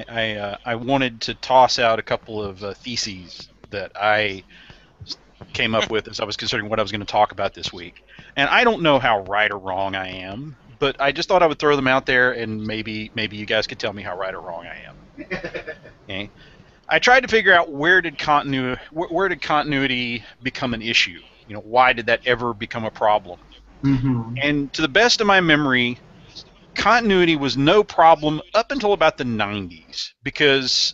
I wanted to toss out a couple of theses that I came up with as I was considering what I was going to talk about this week. And I don't know how right or wrong I am, but I just thought I would throw them out there, and maybe you guys could tell me how right or wrong I am. Okay. I tried to figure out where did continuity become an issue? You know, why did that ever become a problem? Mm-hmm. And to the best of my memory, continuity was no problem up until about the 90s, because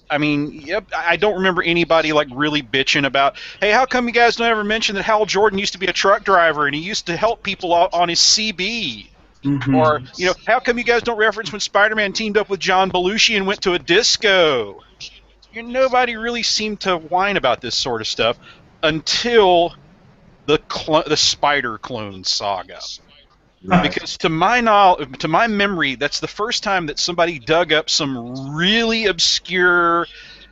I don't remember anybody like really bitching about, hey, how come you guys don't ever mention that Hal Jordan used to be a truck driver and he used to help people on his CB? Mm-hmm. Or, how come you guys don't reference when Spider-Man teamed up with John Belushi and went to a disco? Nobody really seemed to whine about this sort of stuff until the Spider Clone saga. Right. Because to my memory, that's the first time that somebody dug up some really obscure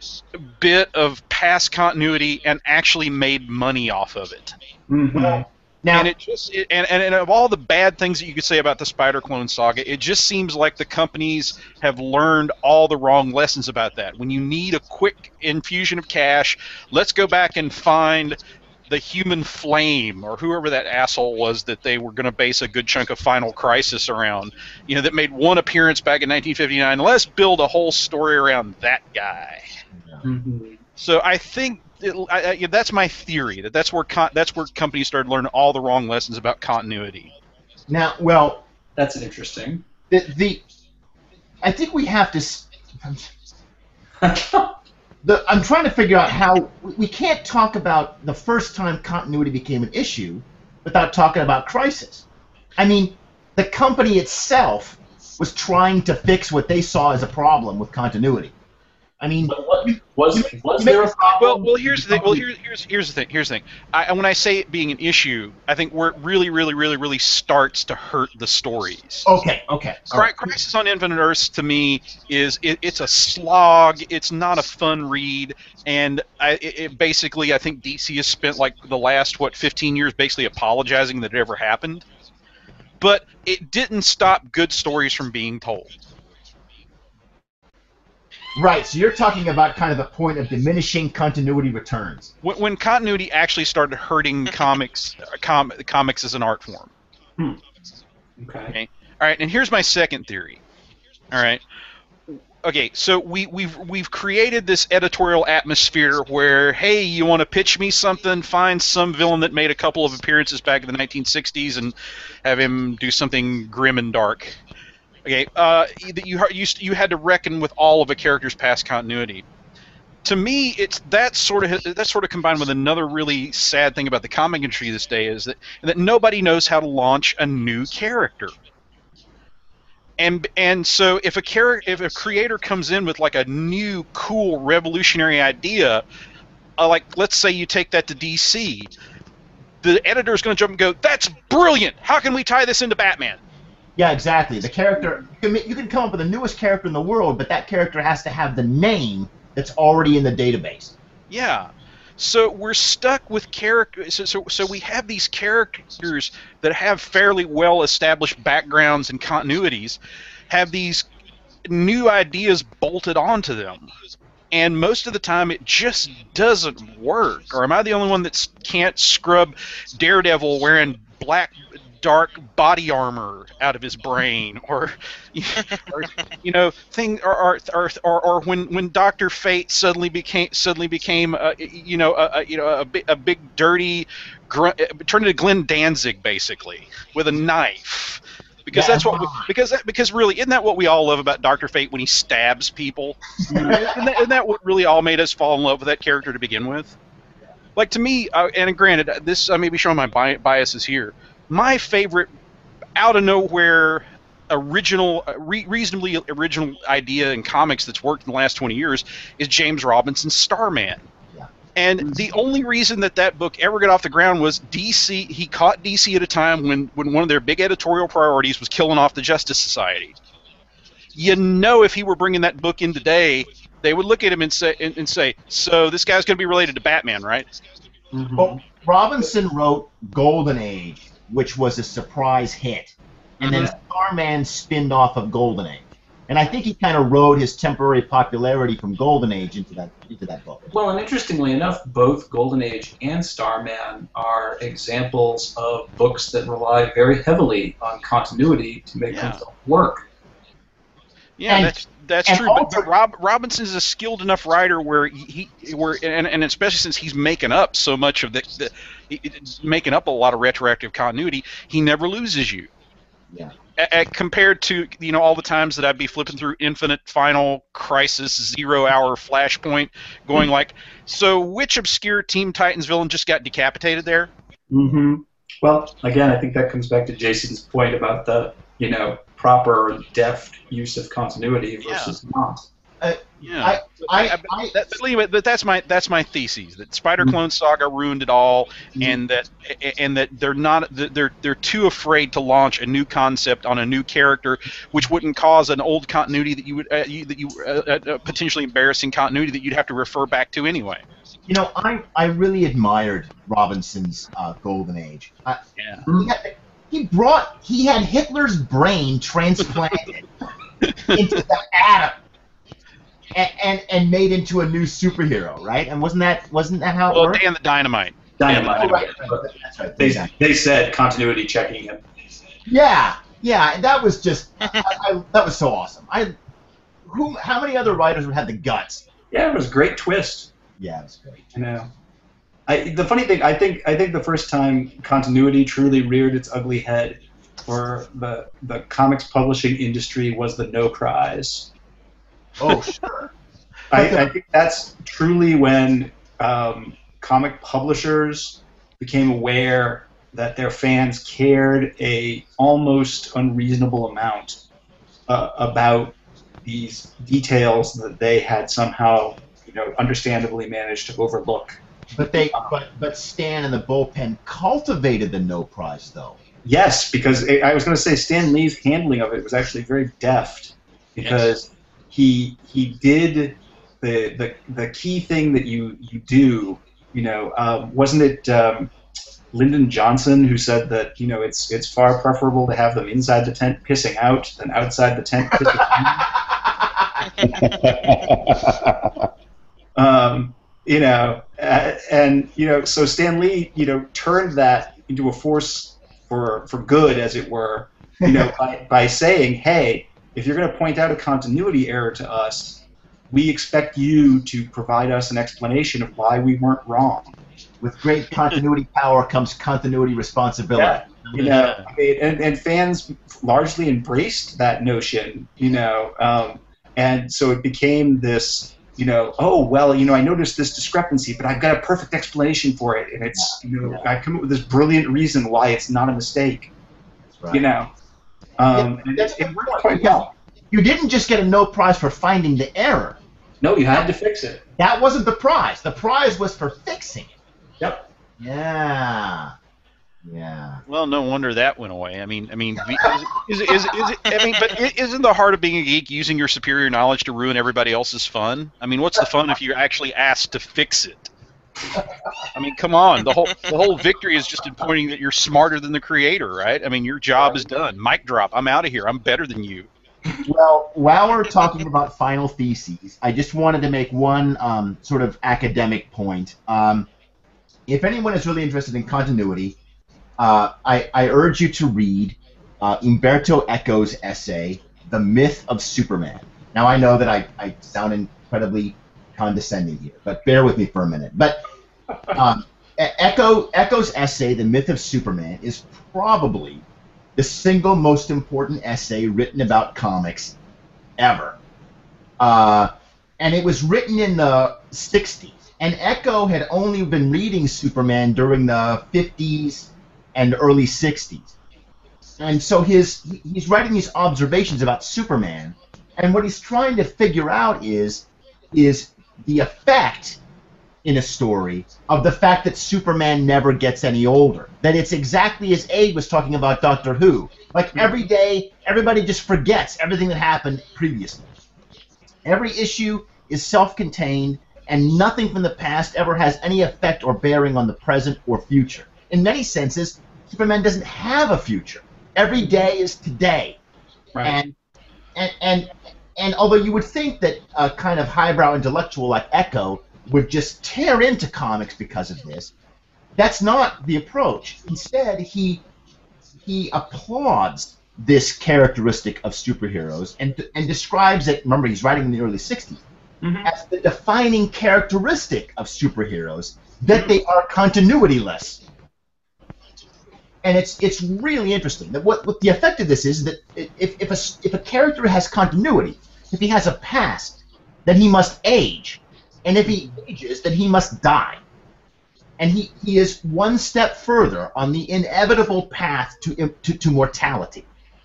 bit of past continuity and actually made money off of it. Mm-hmm. Now, And of all the bad things that you could say about the Spider Clone saga, it just seems like the companies have learned all the wrong lessons about that. When you need a quick infusion of cash, let's go back and find the Human Flame, or whoever that asshole was that they were going to base a good chunk of Final Crisis around, that made one appearance back in 1959. Let's build a whole story around that guy. Mm-hmm. So I think that's my theory. That's where companies started learning all the wrong lessons about continuity. now, well, That's interesting. I think we have to. I'm trying to figure out how we can't talk about the first time continuity became an issue without talking about Crisis. I mean, the company itself was trying to fix what they saw as a problem with continuity. I mean, But was there a problem? Well, here's the thing. Here's the thing. When I say it being an issue, I think where it really, really, really, really starts to hurt the stories. okay. All right. Crisis on Infinite Earths to me it's a slog. It's not a fun read, and basically I think DC has spent like the last 15 years basically apologizing that it ever happened, but it didn't stop good stories from being told. Right, so you're talking about kind of the point of diminishing continuity returns. When continuity actually started hurting comics as an art form. Okay. All right, and here's my second theory. All right. Okay, so we've created this editorial atmosphere where, hey, you want to pitch me something? Find some villain that made a couple of appearances back in the 1960s and have him do something grim and dark. Okay, you had to reckon with all of a character's past continuity. To me, it's that sort of combined with another really sad thing about the comic industry this day is that nobody knows how to launch a new character. And so if a creator comes in with like a new cool revolutionary idea, like let's say you take that to DC, the editor is going to jump and go, "That's brilliant! How can we tie this into Batman?" Yeah, exactly. The character, you can come up with the newest character in the world, but that character has to have the name that's already in the database. Yeah. So we're stuck with characters. So we have these characters that have fairly well-established backgrounds and continuities, have these new ideas bolted onto them. And most of the time it just doesn't work. Or am I the only one that can't scrub Daredevil wearing black dark body armor out of his brain, or when Dr. Fate suddenly became a big dirty turned into Glenn Danzig basically with a knife, because because really isn't that what we all love about Dr. Fate when he stabs people? Isn't that what really all made us fall in love with that character to begin with? Like to me, and granted, this I may be showing my biases here. My favorite, out of nowhere, reasonably original idea in comics that's worked in the last 20 years is James Robinson's Starman. Yeah. And the only reason that book ever got off the ground was DC. He caught DC at a time when one of their big editorial priorities was killing off the Justice Society. You know, if he were bringing that book in today, they would look at him and say, so this guy's going to be related to Batman, right? Mhm. Well, Robinson wrote Golden Age, which was a surprise hit, and then Starman spinned off of Golden Age. And I think he kind of rode his temporary popularity from Golden Age into that book. Well, and interestingly enough, both Golden Age and Starman are examples of books that rely very heavily on continuity to make them work. Yeah, And- that's and true. also- But Robinson is a skilled enough writer where and especially since he's making up so much of making up a lot of retroactive continuity, he never loses you. Yeah. Compared to all the times that I'd be flipping through Infinite, Final Crisis, 0 Hour, Flashpoint, going like, so which obscure Teen Titans villain just got decapitated there? Mm-hmm. Well, again, I think that comes back to Jason's point about the proper deft use of continuity versus not. Yeah, but that's my thesis that Spider Clone Saga ruined it all, and that they're too afraid to launch a new concept on a new character, which wouldn't cause an old continuity that you potentially embarrassing continuity that you'd have to refer back to anyway. I really admired Robinson's Golden Age. He had Hitler's brain transplanted into the atom. And made into a new superhero, right? And wasn't that how it worked? And the Dynamite. Dynamite. Right. That's right. They said continuity checking him. Yeah, that was just that was so awesome. How many other writers would have the guts? Yeah, it was a great twist. Yeah, it was great. The funny thing, I think the first time continuity truly reared its ugly head for the comics publishing industry was the No Prize. Oh, sure. I think that's truly when comic publishers became aware that their fans cared a almost unreasonable amount about these details that they had somehow, understandably managed to overlook. But Stan and the bullpen cultivated the No Prize, though. Yes, because I was going to say Stan Lee's handling of it was actually very deft, because he did the key thing that you do. Wasn't it Lyndon Johnson who said that it's far preferable to have them inside the tent pissing out than outside the tent pissing in? So Stan Lee turned that into a force for good, as it were, by saying, hey, if you're going to point out a continuity error to us, we expect you to provide us an explanation of why we weren't wrong. With great continuity power comes continuity responsibility. Yeah. And fans largely embraced that notion, and so it became this, I noticed this discrepancy, but I've got a perfect explanation for it, and it's, I've come up with this brilliant reason why it's not a mistake, That's right. And it worked quite well. You didn't just get a No Prize for finding the error. No, you had to fix it. That wasn't the prize. The prize was for fixing it. Yep. Yeah. Well, no wonder that went away. I mean, but isn't the heart of being a geek using your superior knowledge to ruin everybody else's fun? I mean, what's the fun if you're actually asked to fix it? I mean, come on. The whole victory is just in pointing that you're smarter than the creator, right? I mean, your job is done. Mic drop. I'm out of here. I'm better than you. Well, while we're talking about final theses, I just wanted to make one sort of academic point. If anyone is really interested in continuity, I urge you to read Umberto Eco's essay, The Myth of Superman. Now, I know that I sound incredibly condescending here, but bear with me for a minute. But Eco's essay, The Myth of Superman, is probably the single most important essay written about comics ever. And it was written in the 60s. And Eco had only been reading Superman during the 50s and early 60s. and so he's writing these observations about Superman, and what he's trying to figure out is the effect in a story of the fact that Superman never gets any older. That it's exactly as Abe was talking about Doctor Who. Like every day, everybody just forgets everything that happened previously. Every issue is self-contained, and nothing from the past ever has any effect or bearing on the present or future. In many senses, Superman doesn't have a future. Every day is today. Right. And although you would think that a kind of highbrow intellectual like Echo would just tear into comics because of this, that's not the approach. Instead, he applauds this characteristic of superheroes and describes it, remember he's writing in the early 60s, as the defining characteristic of superheroes, that they are continuity-less. And it's really interesting. That what the effect of this is that if a character has continuity, if he has a past, then he must age. And if he ages, then he must die. And he is one step further on the inevitable path to mortality.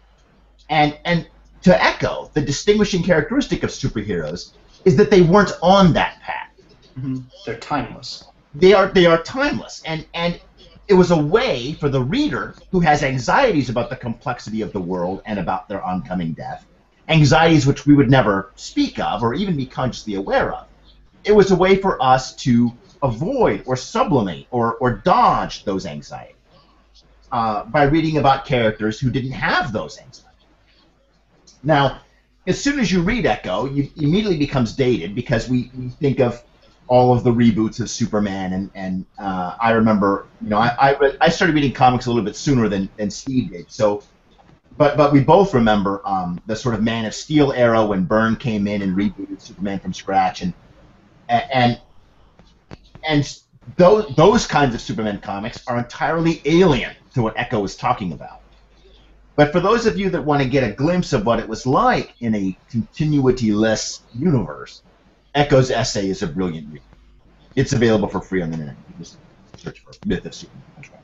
And to Echo, the distinguishing characteristic of superheroes is that they weren't on that path. They're timeless. They are timeless. And it was a way for the reader who has anxieties about the complexity of the world and about their oncoming death, anxieties which we would never speak of or even be consciously aware of. It was a way for us to avoid or sublimate or dodge those anxieties by reading about characters who didn't have those anxieties. Now, as soon as you read Echo, it immediately becomes dated because we think of all of the reboots of Superman, and I remember, I started reading comics a little bit sooner than Steve did, so, but we both remember the sort of Man of Steel era when Byrne came in and rebooted Superman from scratch, and those kinds of Superman comics are entirely alien to what Echo is talking about. But for those of you that want to get a glimpse of what it was like in a continuity-less universe, Echo's essay is a brilliant read. It's available for free on the internet. Just search for Myth of Superman.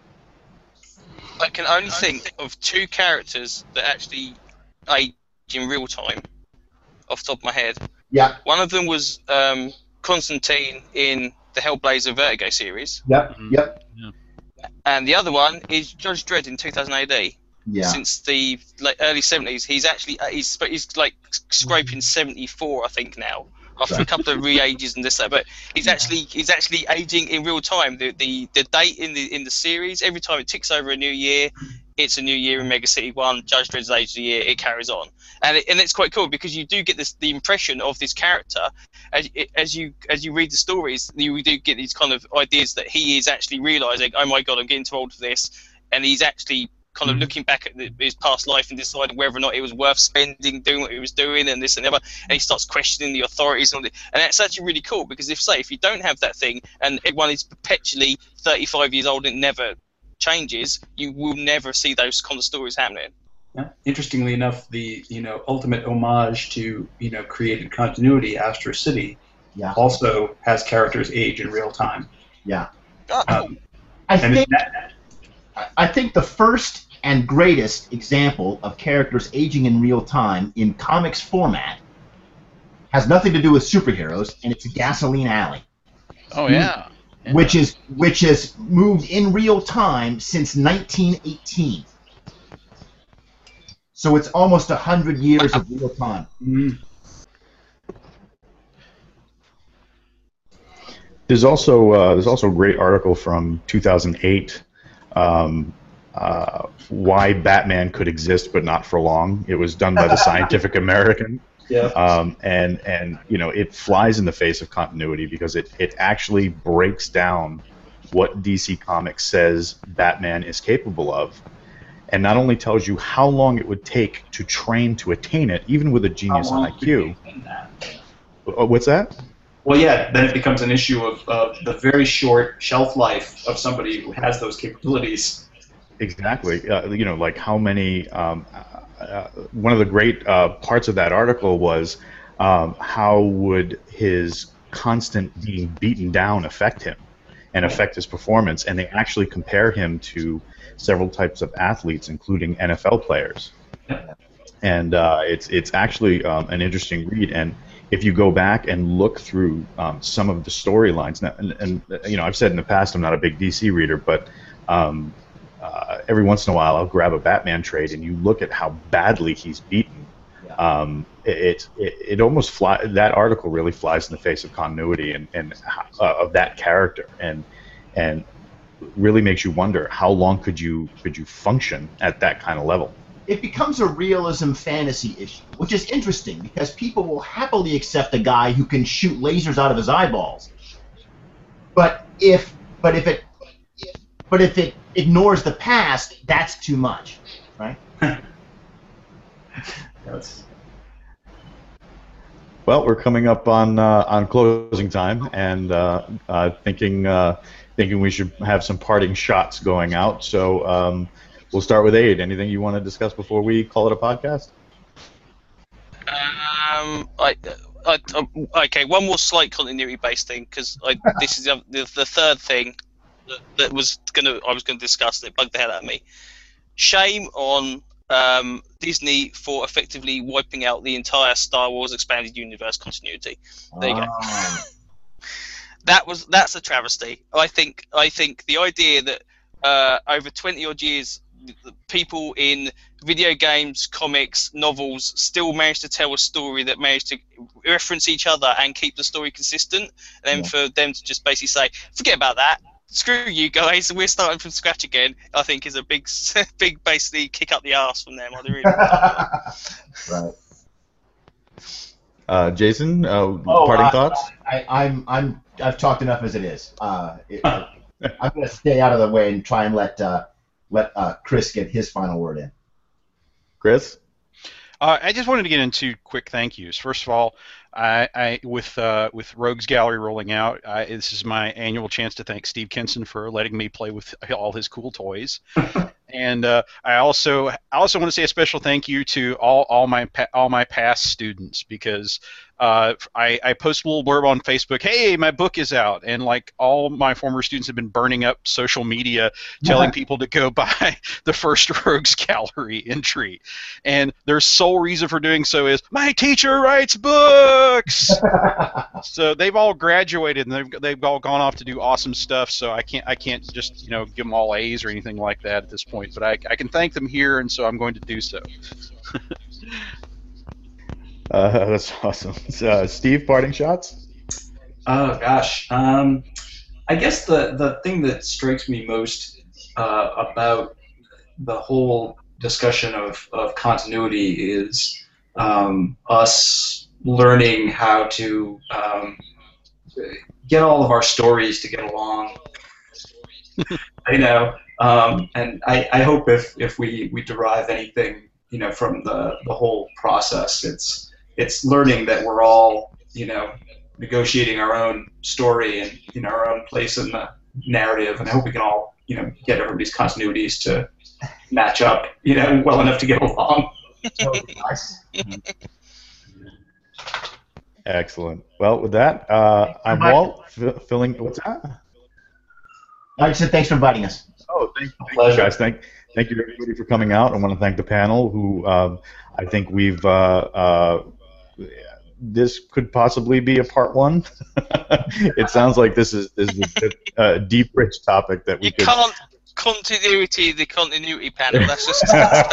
I can only think of two characters that actually age in real time, off the top of my head. Yeah. One of them was Constantine in the Hellblazer Vertigo series. Yep. Yep. And the other one is Judge Dredd in 2000 AD. Yeah. Since the early 70s, he's actually he's like scraping 74, I think now, after a couple of re-ages and this that. But he's actually aging in real time. The date in the series, every time it ticks over a new year, it's a new year in Mega City 1. Judge Dredd's age of the year, it carries on, and it's quite cool because you do get the impression of this character as you read the stories. You do get these kind of ideas that he is actually realizing, oh my god, I'm getting too old for this, and he's actually kind of looking back at his past life and deciding whether or not it was worth spending doing what he was doing and this and the other, and he starts questioning the authorities and that's actually really cool because if you don't have that thing and everyone is perpetually 35 years old and it never changes, you will never see those kind of stories happening. Yeah. Interestingly enough, the ultimate homage to created continuity, Astro City, also has characters age in real time. Yeah. Oh. I think the first and greatest example of characters aging in real time in comics format has nothing to do with superheroes, and it's Gasoline Alley. Oh yeah. Which has moved in real time since 1918. So it's almost 100 years of real time. There's also a great article from 2008. Why Batman could exist but not for long. It was done by the Scientific American. Yeah. And it flies in the face of continuity because it actually breaks down what DC Comics says Batman is capable of, and not only tells you how long it would take to train to attain it, even with a genius on IQ. What's that? Well, yeah, then it becomes an issue of the very short shelf life of somebody who has those capabilities. Exactly. Like how many. One of the great parts of that article was how would his constant being beaten down affect him and affect his performance, and they actually compare him to several types of athletes, including NFL players. And it's actually an interesting read. And if you go back and look through some of the storylines, and you know, I've said in the past I'm not a big DC reader, but every once in a while I'll grab a Batman trade and you look at how badly he's beaten. It almost that article really flies in the face of continuity and of that character, and really makes you wonder how long could you function at that kind of level. It becomes a realism fantasy issue, which is interesting because people will happily accept a guy who can shoot lasers out of his eyeballs. But if it ignores the past, that's too much, right? Well, we're coming up on closing time, and thinking we should have some parting shots going out. So we'll start with Aid. Anything you want to discuss before we call it a podcast? Okay, one more slight continuity-based thing, because this is the third thing that I was going to discuss that bugged the hell out of me. Shame on Disney for effectively wiping out the entire Star Wars expanded universe continuity. There you go. That's a travesty. I think the idea that over 20 odd years, people in video games, comics, novels still manage to tell a story that managed to reference each other and keep the story consistent, and then for them to just basically say, forget about that, screw you guys, we're starting from scratch again, I think is a big basically kick up the arse from them. Right. Jason, parting thoughts? I've talked enough as it is. I'm going to stay out of the way and try and let Chris get his final word in. Chris? I just wanted to get into quick thank yous. First of all, with Rogues Gallery rolling out, this is my annual chance to thank Steve Kinson for letting me play with all his cool toys. And I also want to say a special thank you to all my past students, because I post a little blurb on Facebook, hey, my book is out, and like all my former students have been burning up social media telling people to go buy the first Rogues Gallery entry, and their sole reason for doing so is my teacher writes books. So they've all graduated and they've all gone off to do awesome stuff. So I can't just give them all A's or anything like that at this point, but I can thank them here, and so I'm going to do so. That's awesome. Steve, parting shots? Oh gosh, I guess the thing that strikes me most about the whole discussion of continuity is us learning how to get all of our stories to get along. And I hope if we derive anything from the whole process, it's learning that we're all negotiating our own story and our own place in the narrative, and I hope we can all get everybody's continuities to match up well enough to get along. Excellent. Well, with that, I'm Walt, filling. What's that? I just said thanks for inviting us. Oh, thank you guys. Thank you everybody for coming out. I want to thank the panel, who I think we've. This could possibly be a part one. It sounds like this is a deep, rich topic that we can't continuity the continuity panel. That's just.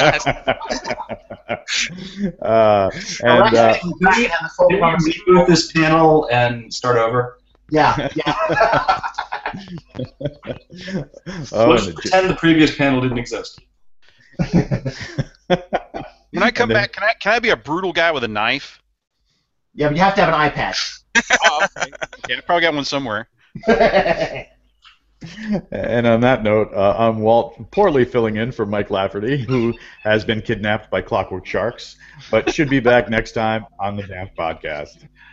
Can we reboot this panel and start over? Yeah. Let's pretend the previous panel didn't exist. When I come back, can I be a brutal guy with a knife? Yeah, but you have to have an eye patch. Oh, okay. I probably got one somewhere. And on that note, I'm Walt, poorly filling in for Mike Lafferty, who has been kidnapped by clockwork sharks, but should be back next time on the Banff Podcast.